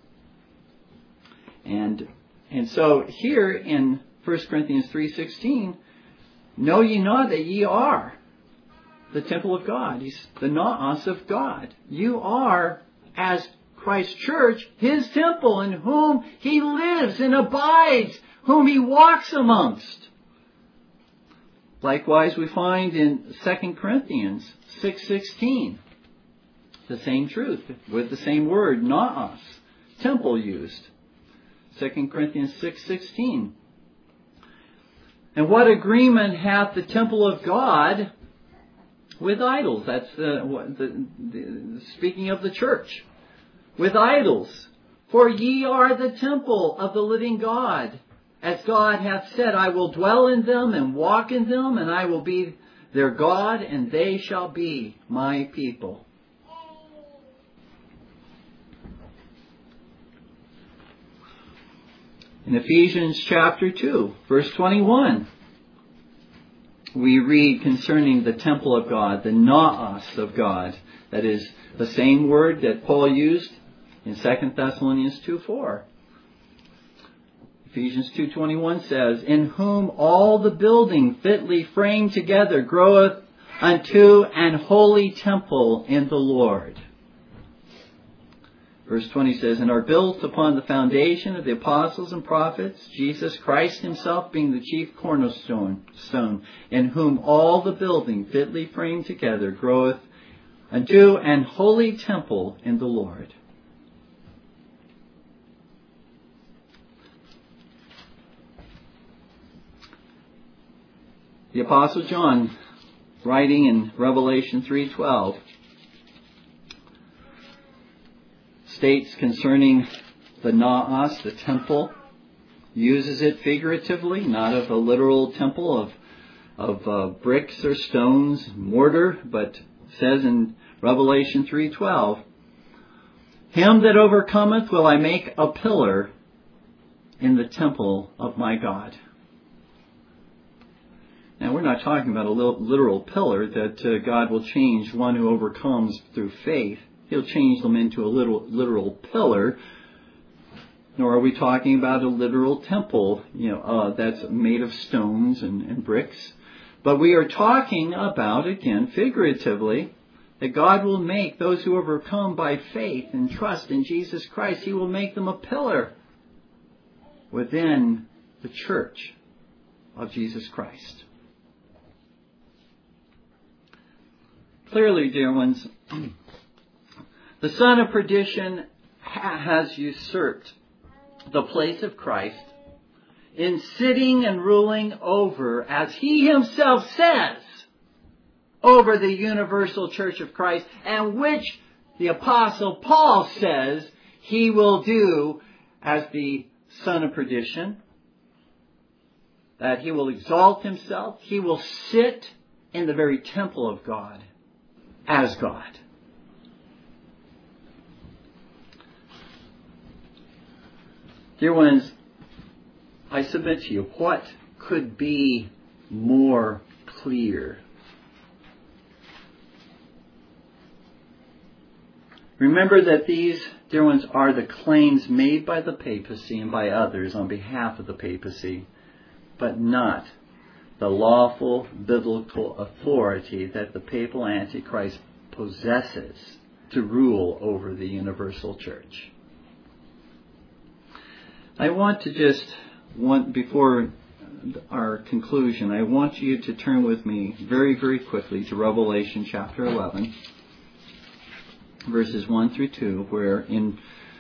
[SPEAKER 1] And, and so here in First Corinthians three sixteen, know ye not that ye are the temple of God. He's the naos of God. You are, as Christ's church, his temple, in whom he lives and abides, whom he walks amongst. Likewise, we find in Second Corinthians six sixteen, the same truth, with the same word, naos, temple used. Second Corinthians six sixteen. And what agreement hath the temple of God with idols? That's the, the, the speaking of the church. With idols. For ye are the temple of the living God. As God hath said, I will dwell in them and walk in them, and I will be their God, and they shall be my people. In Ephesians chapter two, verse twenty-one, we read concerning the temple of God, the naos of God. That is the same word that Paul used in Second Thessalonians two four. Ephesians two twenty-one says, in whom all the building fitly framed together groweth unto an holy temple in the Lord. Verse twenty says, and are built upon the foundation of the apostles and prophets, Jesus Christ himself being the chief cornerstone, stone, in whom all the building fitly framed together groweth unto an holy temple in the Lord. The Apostle John, writing in Revelation three twelve, states concerning the naos, the temple, uses it figuratively, not of a literal temple of of uh, bricks or stones, mortar, but says in Revelation three twelve, him that overcometh will I make a pillar in the temple of my God. Now, we're not talking about a literal pillar that uh, God will change one who overcomes through faith. He'll change them into a little literal pillar. Nor are we talking about a literal temple, you know, uh, that's made of stones and, and bricks. But we are talking about, again, figuratively, that God will make those who overcome by faith and trust in Jesus Christ, He will make them a pillar within the church of Jesus Christ. Clearly, dear ones, the son of perdition ha- has usurped the place of Christ in sitting and ruling over, as he himself says, over the universal church of Christ, and which the Apostle Paul says he will do as the son of perdition, that he will exalt himself, he will sit in the very temple of God as God. Dear ones, I submit to you, what could be more clear? Remember that these, dear ones, are the claims made by the papacy and by others on behalf of the papacy, but not the lawful biblical authority that the papal Antichrist possesses to rule over the universal church. I want to just, want, before our conclusion, I want you to turn with me very, very quickly to Revelation chapter eleven, verses one through two, where in,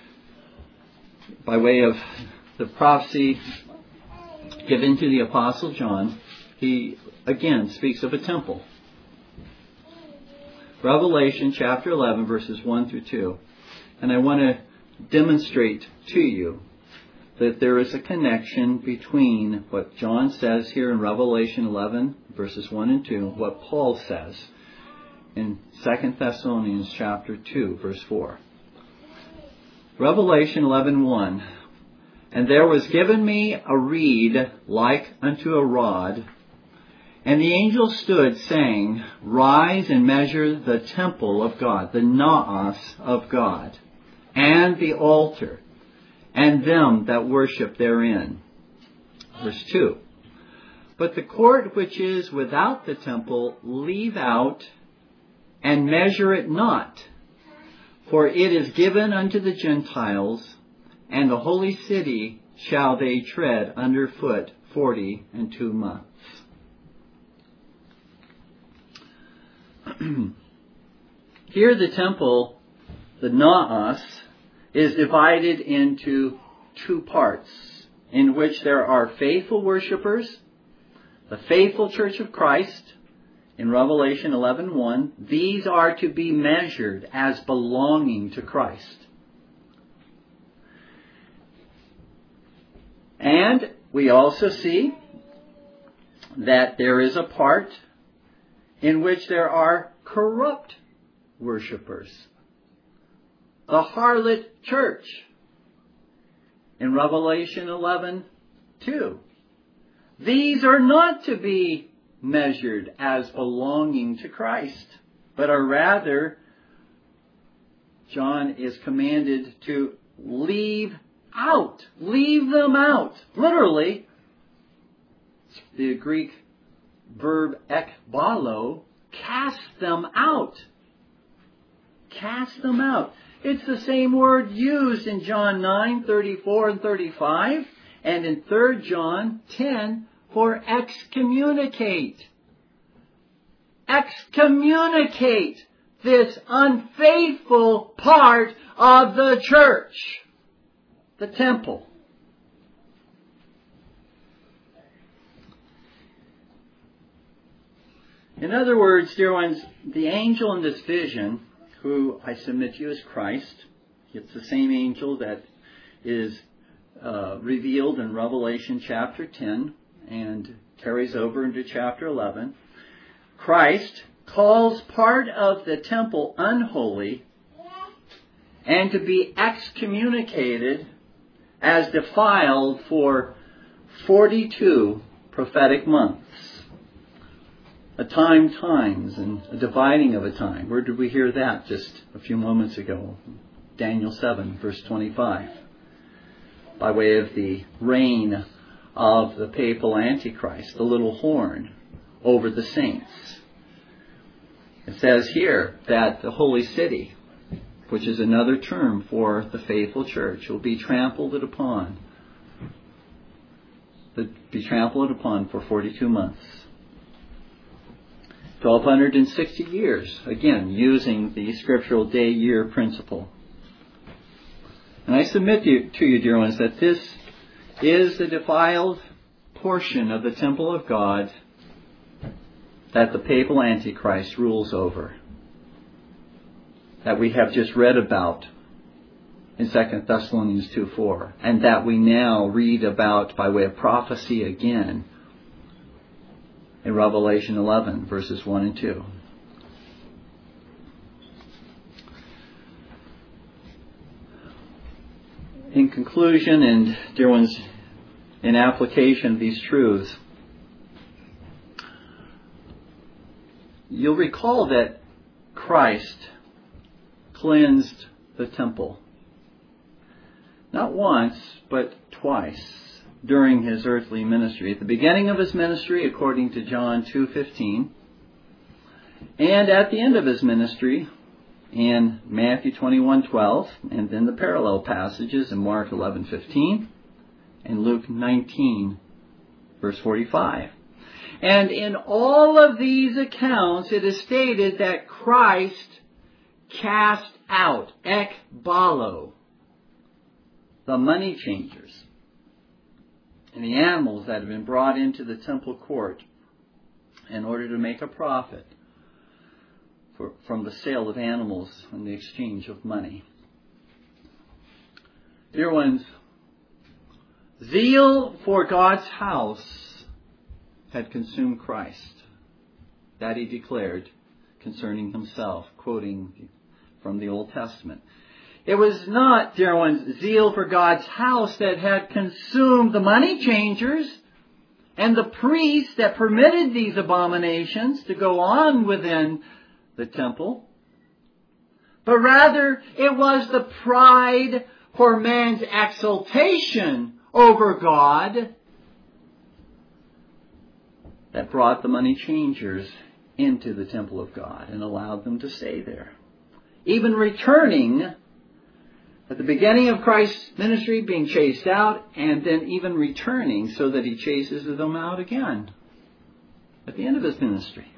[SPEAKER 1] by way of the prophecy given to the Apostle John, he again speaks of a temple. Revelation chapter eleven, verses one through two. And I want to demonstrate to you that there is a connection between what John says here in Revelation eleven, verses one and two, what Paul says in Second Thessalonians chapter two, verse four. Revelation eleven one. And there was given me a reed like unto a rod, and the angel stood, saying, Rise and measure the temple of God, the naos of God, and the altar, and them that worship therein. Verse two. But the court which is without the temple leave out, and measure it not, for it is given unto the Gentiles, and the holy city shall they tread under foot forty and two months. Here the temple, the naos, is divided into two parts, in which there are faithful worshipers, the faithful church of Christ, in Revelation eleven one. These are to be measured as belonging to Christ. And we also see that there is a part in which there are corrupt worshipers. The harlot church in Revelation eleven two. These are not to be measured as belonging to Christ, but are rather, John is commanded to leave out. Leave them out. Literally, the Greek verb ekbalo, cast them out. Cast them out. It's the same word used in John nine, thirty-four and thirty-five, and in Third John ten for excommunicate. Excommunicate this unfaithful part of the church, the temple. In other words, dear ones, the angel in this vision, who I submit to you is Christ, It's the same angel that is uh, revealed in Revelation chapter ten and carries over into chapter eleven. Christ calls part of the temple unholy and to be excommunicated as defiled for forty-two prophetic months. A time times and a dividing of a time. Where did we hear that just a few moments ago? Daniel seven, verse twenty-five. By way of the reign of the papal Antichrist, the little horn over the saints. It says here that the holy city, which is another term for the faithful church, will be trampled upon. Be trampled upon for forty-two months. twelve sixty years, again, using the scriptural day-year principle. And I submit to you, to you, dear ones, that this is the defiled portion of the temple of God that the papal Antichrist rules over, that we have just read about in Second Thessalonians two four, and that we now read about by way of prophecy again in Revelation eleven, verses one and two. In conclusion, and dear ones, in application of these truths, you'll recall that Christ cleansed the temple. Not once, but twice during his earthly ministry. At the beginning of his ministry, according to John two fifteen, and at the end of his ministry in Matthew twenty-one twelve, and then the parallel passages in Mark eleven fifteen and Luke nineteen, verse forty-five. And in all of these accounts, it is stated that Christ cast out, ekbalo, the money changers and the animals that have been brought into the temple court in order to make a profit for, from the sale of animals and the exchange of money. Dear ones, zeal for God's house had consumed Christ. That he declared concerning himself, quoting from the Old Testament. It was not, dear ones, zeal for God's house that had consumed the money changers and the priests that permitted these abominations to go on within the temple, but rather it was the pride for man's exaltation over God that brought the money changers into the temple of God and allowed them to stay there. Even returning at the beginning of Christ's ministry, being chased out, and then even returning so that he chases them out again at the end of his ministry.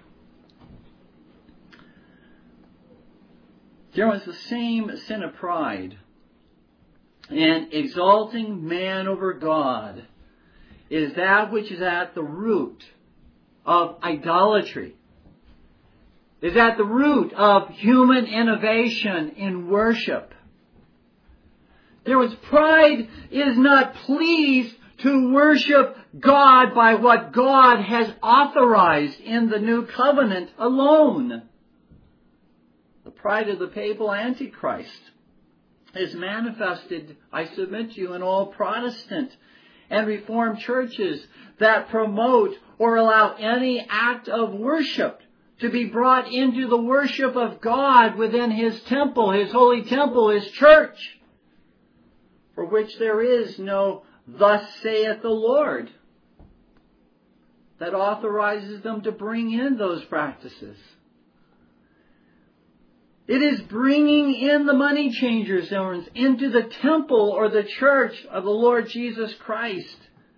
[SPEAKER 1] There was the same sin of pride and exalting man over God is that which is at the root of idolatry, is at the root of human innovation in worship. There was pride is not pleased to worship God by what God has authorized in the new covenant alone. The pride of the papal Antichrist is manifested, I submit to you, in all Protestant and Reformed churches that promote or allow any act of worship to be brought into the worship of God within His temple, His holy temple, His church, for which there is no "thus saith the Lord" that authorizes them to bring in those practices. It is bringing in the money changers into the temple or the church of the Lord Jesus Christ.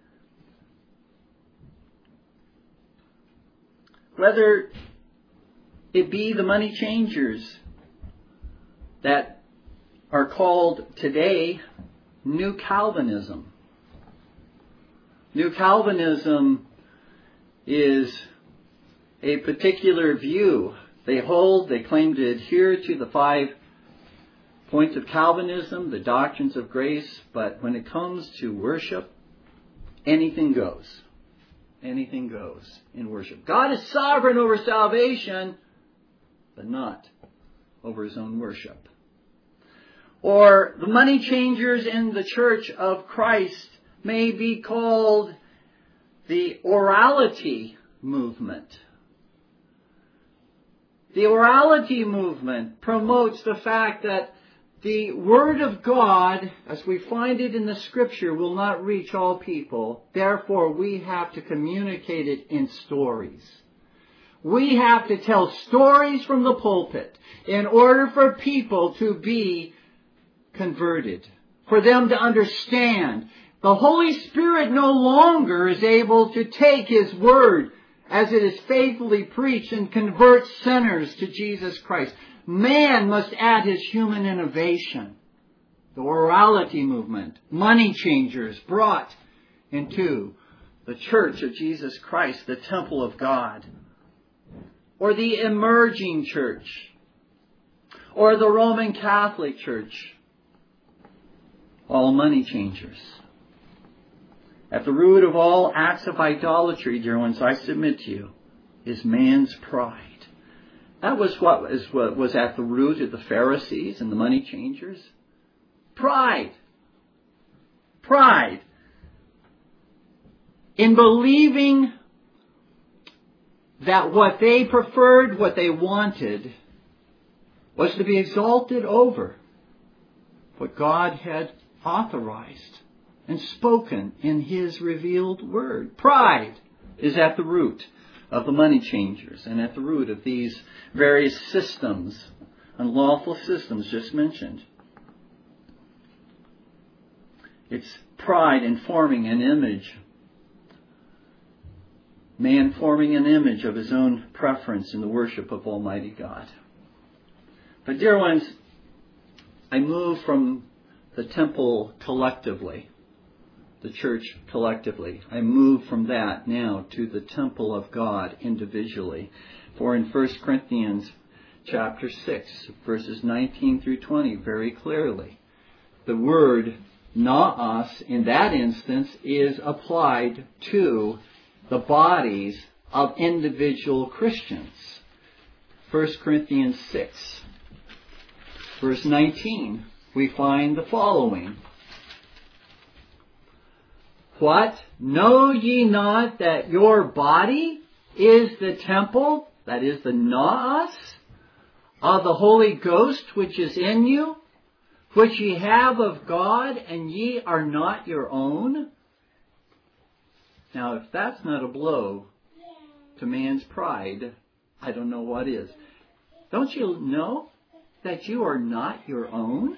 [SPEAKER 1] Whether it be the money changers that are called today New Calvinism. New Calvinism is a particular view. They hold, they claim to adhere to the five points of Calvinism, the doctrines of grace, but when it comes to worship, anything goes. Anything goes in worship. God is sovereign over salvation, but not over his own worship. Or the money changers in the Church of Christ may be called the orality movement. The orality movement promotes the fact that the Word of God, as we find it in the Scripture, will not reach all people. Therefore, we have to communicate it in stories. We have to tell stories from the pulpit in order for people to be converted, for them to understand. The Holy Spirit no longer is able to take His Word as it is faithfully preached and convert sinners to Jesus Christ. Man must add his human innovation. The orality movement, money changers brought into the Church of Jesus Christ, the temple of God. Or the emerging church. Or the Roman Catholic Church. All money changers. At the root of all acts of idolatry, dear ones, I submit to you, is man's pride. That was what was, what was at the root of the Pharisees and the money changers. Pride. Pride. In believing that what they preferred, what they wanted, was to be exalted over what God had authorized and spoken in His revealed Word. Pride is at the root of the money changers and at the root of these various systems, unlawful systems just mentioned. It's pride in forming an image. Man forming an image of his own preference in the worship of Almighty God. But dear ones, I move from the temple collectively, the church collectively. I move from that now to the temple of God individually. For in First Corinthians chapter six, verses nineteen through twenty, very clearly, the word naos in that instance is applied to the bodies of individual Christians. First Corinthians six, verse nineteen, we find the following. What? Know ye not that your body is the temple, that is the naos, of the Holy Ghost which is in you, which ye have of God, and ye are not your own? Now, if that's not a blow to man's pride, I don't know what is. Don't you know that you are not your own?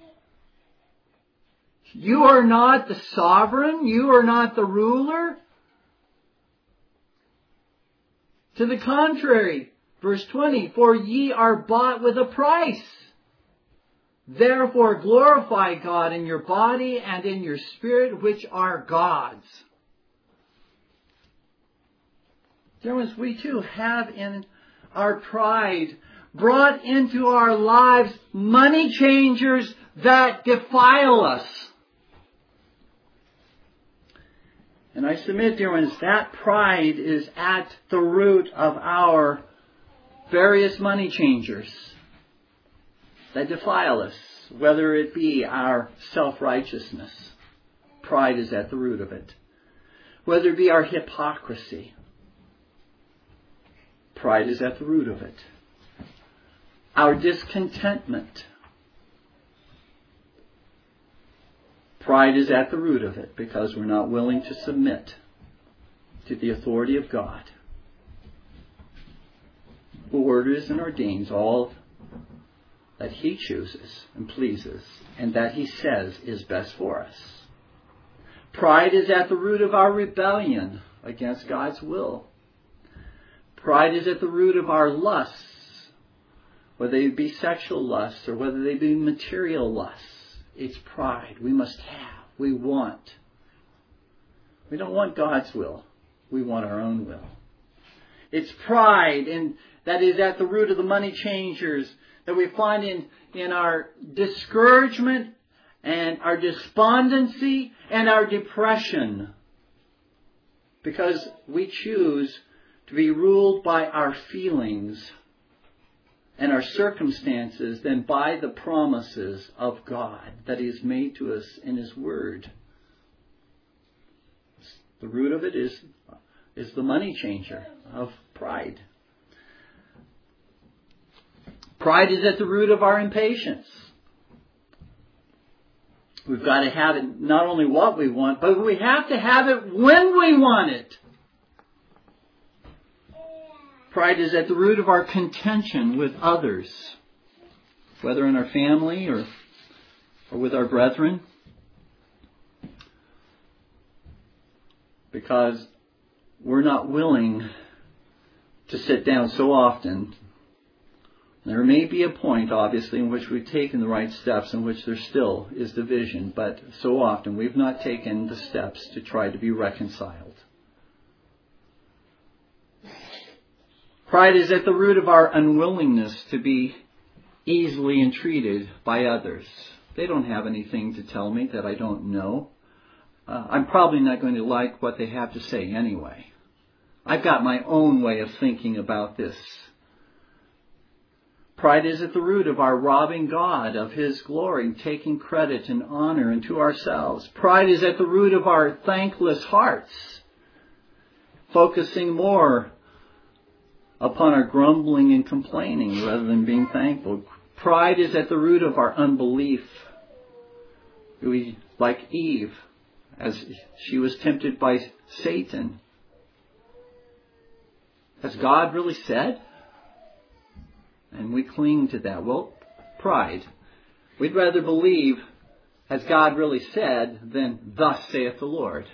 [SPEAKER 1] You are not the sovereign. You are not the ruler. To the contrary, verse twenty, for ye are bought with a price. Therefore glorify God in your body and in your spirit, which are God's. Dear ones, we too have in our pride brought into our lives money changers that defile us. And I submit, dear ones, that pride is at the root of our various money changers that defile us, whether it be our self-righteousness. Pride is at the root of it. Whether it be our hypocrisy. Pride is at the root of it. Our discontentment. Pride is at the root of it because we're not willing to submit to the authority of God, who orders and ordains all that He chooses and pleases and that He says is best for us. Pride is at the root of our rebellion against God's will. Pride is at the root of our lusts, whether they be sexual lusts or whether they be material lusts. It's pride. We must have. We want. We don't want God's will. We want our own will. It's pride and that is at the root of the money changers that we find in, in our discouragement and our despondency and our depression. Because we choose to be ruled by our feelings and our circumstances than by the promises of God that He has made to us in His Word. The root of it is, is the money changer of pride. Pride is at the root of our impatience. We've got to have it not only what we want, but we have to have it when we want it. Pride is at the root of our contention with others, whether in our family or, or with our brethren. Because we're not willing to sit down so often. There may be a point, obviously, in which we've taken the right steps, in which there still is division, but so often we've not taken the steps to try to be reconciled. Pride is at the root of our unwillingness to be easily entreated by others. They don't have anything to tell me that I don't know. Uh, I'm probably not going to like what they have to say anyway. I've got my own way of thinking about this. Pride is at the root of our robbing God of His glory, taking credit and honor into ourselves. Pride is at the root of our thankless hearts, focusing more upon our grumbling and complaining rather than being thankful. Pride is at the root of our unbelief. We, like Eve, as she was tempted by Satan. Has God really said? And we cling to that. Well, pride. We'd rather believe, has God really said, than thus saith the Lord.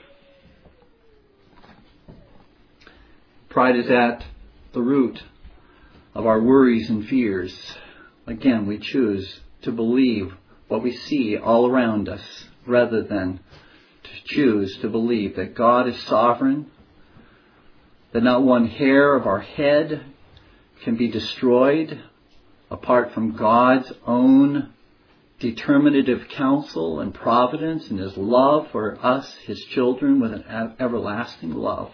[SPEAKER 1] Pride is at the root of our worries and fears. Again, we choose to believe what we see all around us rather than to choose to believe that God is sovereign, that not one hair of our head can be destroyed apart from God's own determinative counsel and providence and His love for us, His children, with an everlasting love.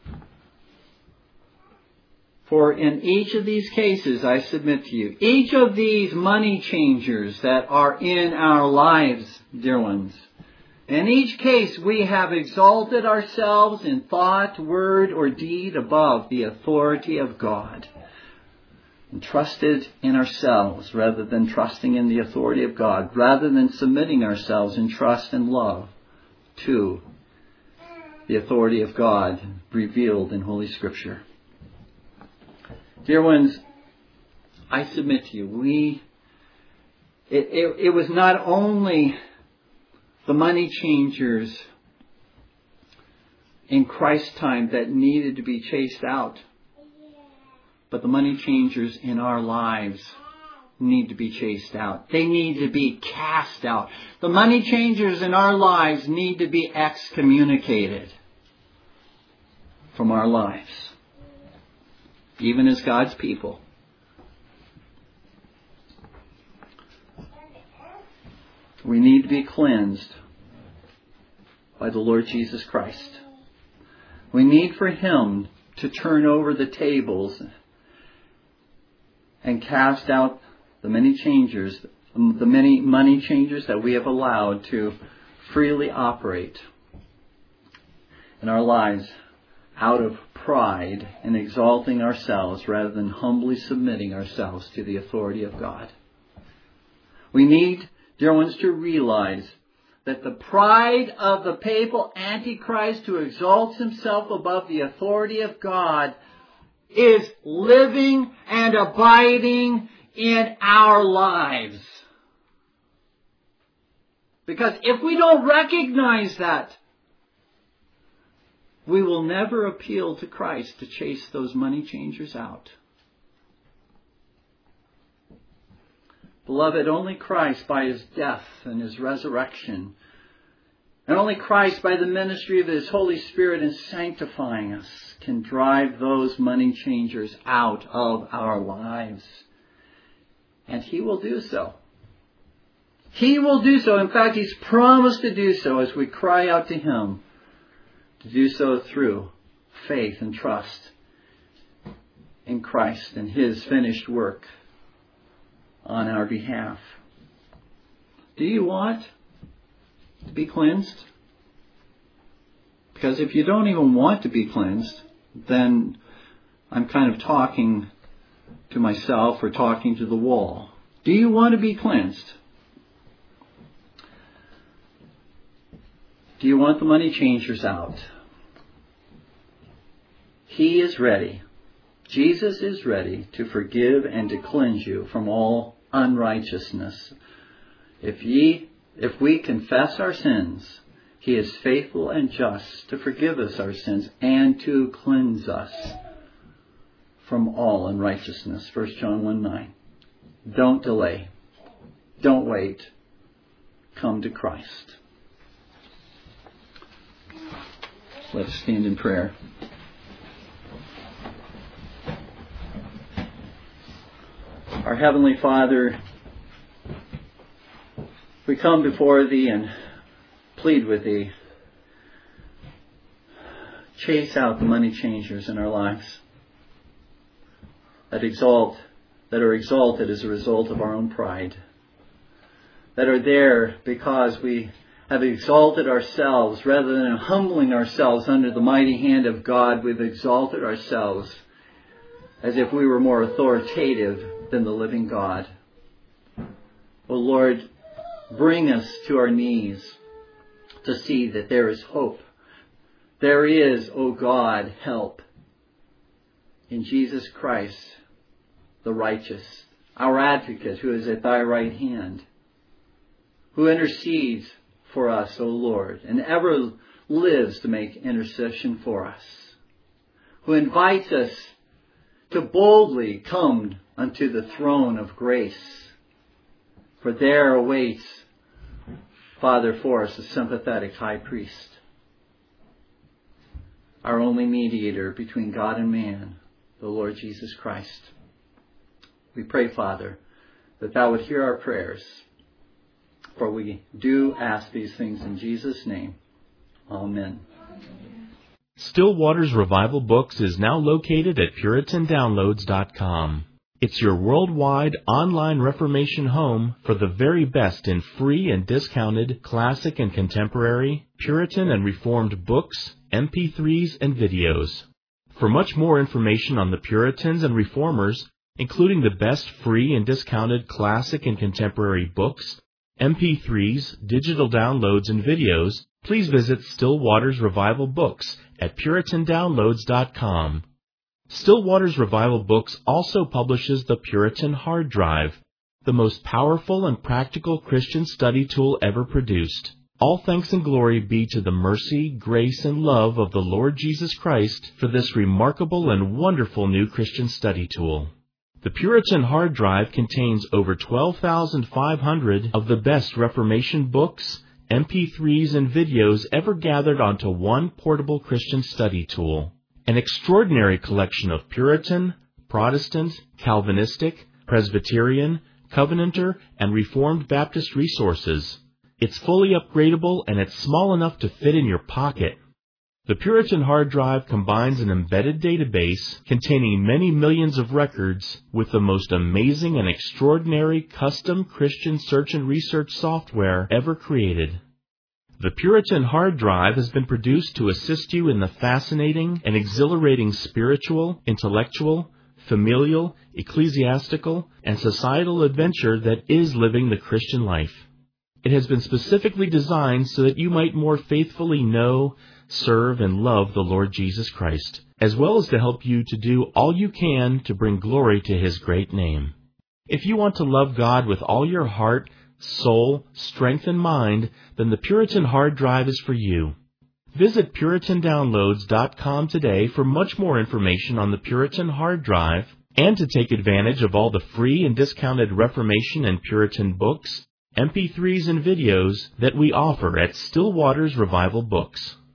[SPEAKER 1] For in each of these cases, I submit to you, each of these money changers that are in our lives, dear ones, in each case we have exalted ourselves in thought, word, or deed above the authority of God, and trusted in ourselves rather than trusting in the authority of God, rather than submitting ourselves in trust and love to the authority of God revealed in Holy Scripture. Dear ones, I submit to you, we, it, it, it was not only the money changers in Christ's time that needed to be chased out, but the money changers in our lives need to be chased out. They need to be cast out. The money changers in our lives need to be excommunicated from our lives, even as God's people. We need to be cleansed by the Lord Jesus Christ. We need for Him to turn over the tables and cast out the many changers, the many money changers that we have allowed to freely operate in our lives out of pride and exalting ourselves rather than humbly submitting ourselves to the authority of God. We need, dear ones, to realize that the pride of the papal Antichrist who exalts himself above the authority of God is living and abiding in our lives. Because if we don't recognize that, we will never appeal to Christ to chase those money changers out. Beloved, only Christ by His death and His resurrection, and only Christ by the ministry of His Holy Spirit in sanctifying us, can drive those money changers out of our lives. And He will do so. He will do so. In fact, He's promised to do so as we cry out to Him, to do so through faith and trust in Christ and His finished work on our behalf. Do you want to be cleansed? Because if you don't even want to be cleansed, then I'm kind of talking to myself or talking to the wall. Do you want to be cleansed? Do you want the money changers out? He is ready. Jesus is ready to forgive and to cleanse you from all unrighteousness. If ye, if we confess our sins, He is faithful and just to forgive us our sins and to cleanse us from all unrighteousness. First John one nine. Don't delay. Don't wait. Come to Christ. Let us stand in prayer. Our Heavenly Father, we come before Thee and plead with Thee. Chase out the money changers in our lives that exalt, that are exalted as a result of our own pride, that are there because we have exalted ourselves rather than humbling ourselves under the mighty hand of God. We've exalted ourselves as if we were more authoritative than the living God. O Lord, bring us to our knees to see that there is hope. There is, O God, help in Jesus Christ, the righteous, our advocate who is at Thy right hand, who intercedes for us, O Lord, and ever lives to make intercession for us, who invites us to boldly come unto the throne of grace, for there awaits, Father, for us a sympathetic high priest, our only mediator between God and man, the Lord Jesus Christ. We pray, Father, that Thou would hear our prayers, for we do ask these things in Jesus' name. Amen.
[SPEAKER 2] Still Waters Revival Books is now located at Puritan Downloads dot com. It's your worldwide online Reformation home for the very best in free and discounted classic and contemporary, Puritan and Reformed books, M P threes, and videos. For much more information on the Puritans and Reformers, including the best free and discounted classic and contemporary books, M P threes, digital downloads, and videos, please visit Still Waters Revival Books at Puritan Downloads dot com. Still Waters Revival Books also publishes the Puritan Hard Drive, the most powerful and practical Christian study tool ever produced. All thanks and glory be to the mercy, grace, and love of the Lord Jesus Christ for this remarkable and wonderful new Christian study tool. The Puritan Hard Drive contains over twelve thousand five hundred of the best Reformation books, M P threes, and videos ever gathered onto one portable Christian study tool. An extraordinary collection of Puritan, Protestant, Calvinistic, Presbyterian, Covenanter, and Reformed Baptist resources. It's fully upgradable and it's small enough to fit in your pocket. The Puritan Hard Drive combines an embedded database containing many millions of records with the most amazing and extraordinary custom Christian search and research software ever created. The Puritan Hard Drive has been produced to assist you in the fascinating and exhilarating spiritual, intellectual, familial, ecclesiastical, and societal adventure that is living the Christian life. It has been specifically designed so that you might more faithfully know, serve, and love the Lord Jesus Christ, as well as to help you to do all you can to bring glory to His great name. If you want to love God with all your heart, soul, strength, and mind, then the Puritan Hard Drive is for you. Visit Puritan Downloads dot com today for much more information on the Puritan Hard Drive and to take advantage of all the free and discounted Reformation and Puritan books, M P threes, and videos that we offer at Still Waters Revival Books.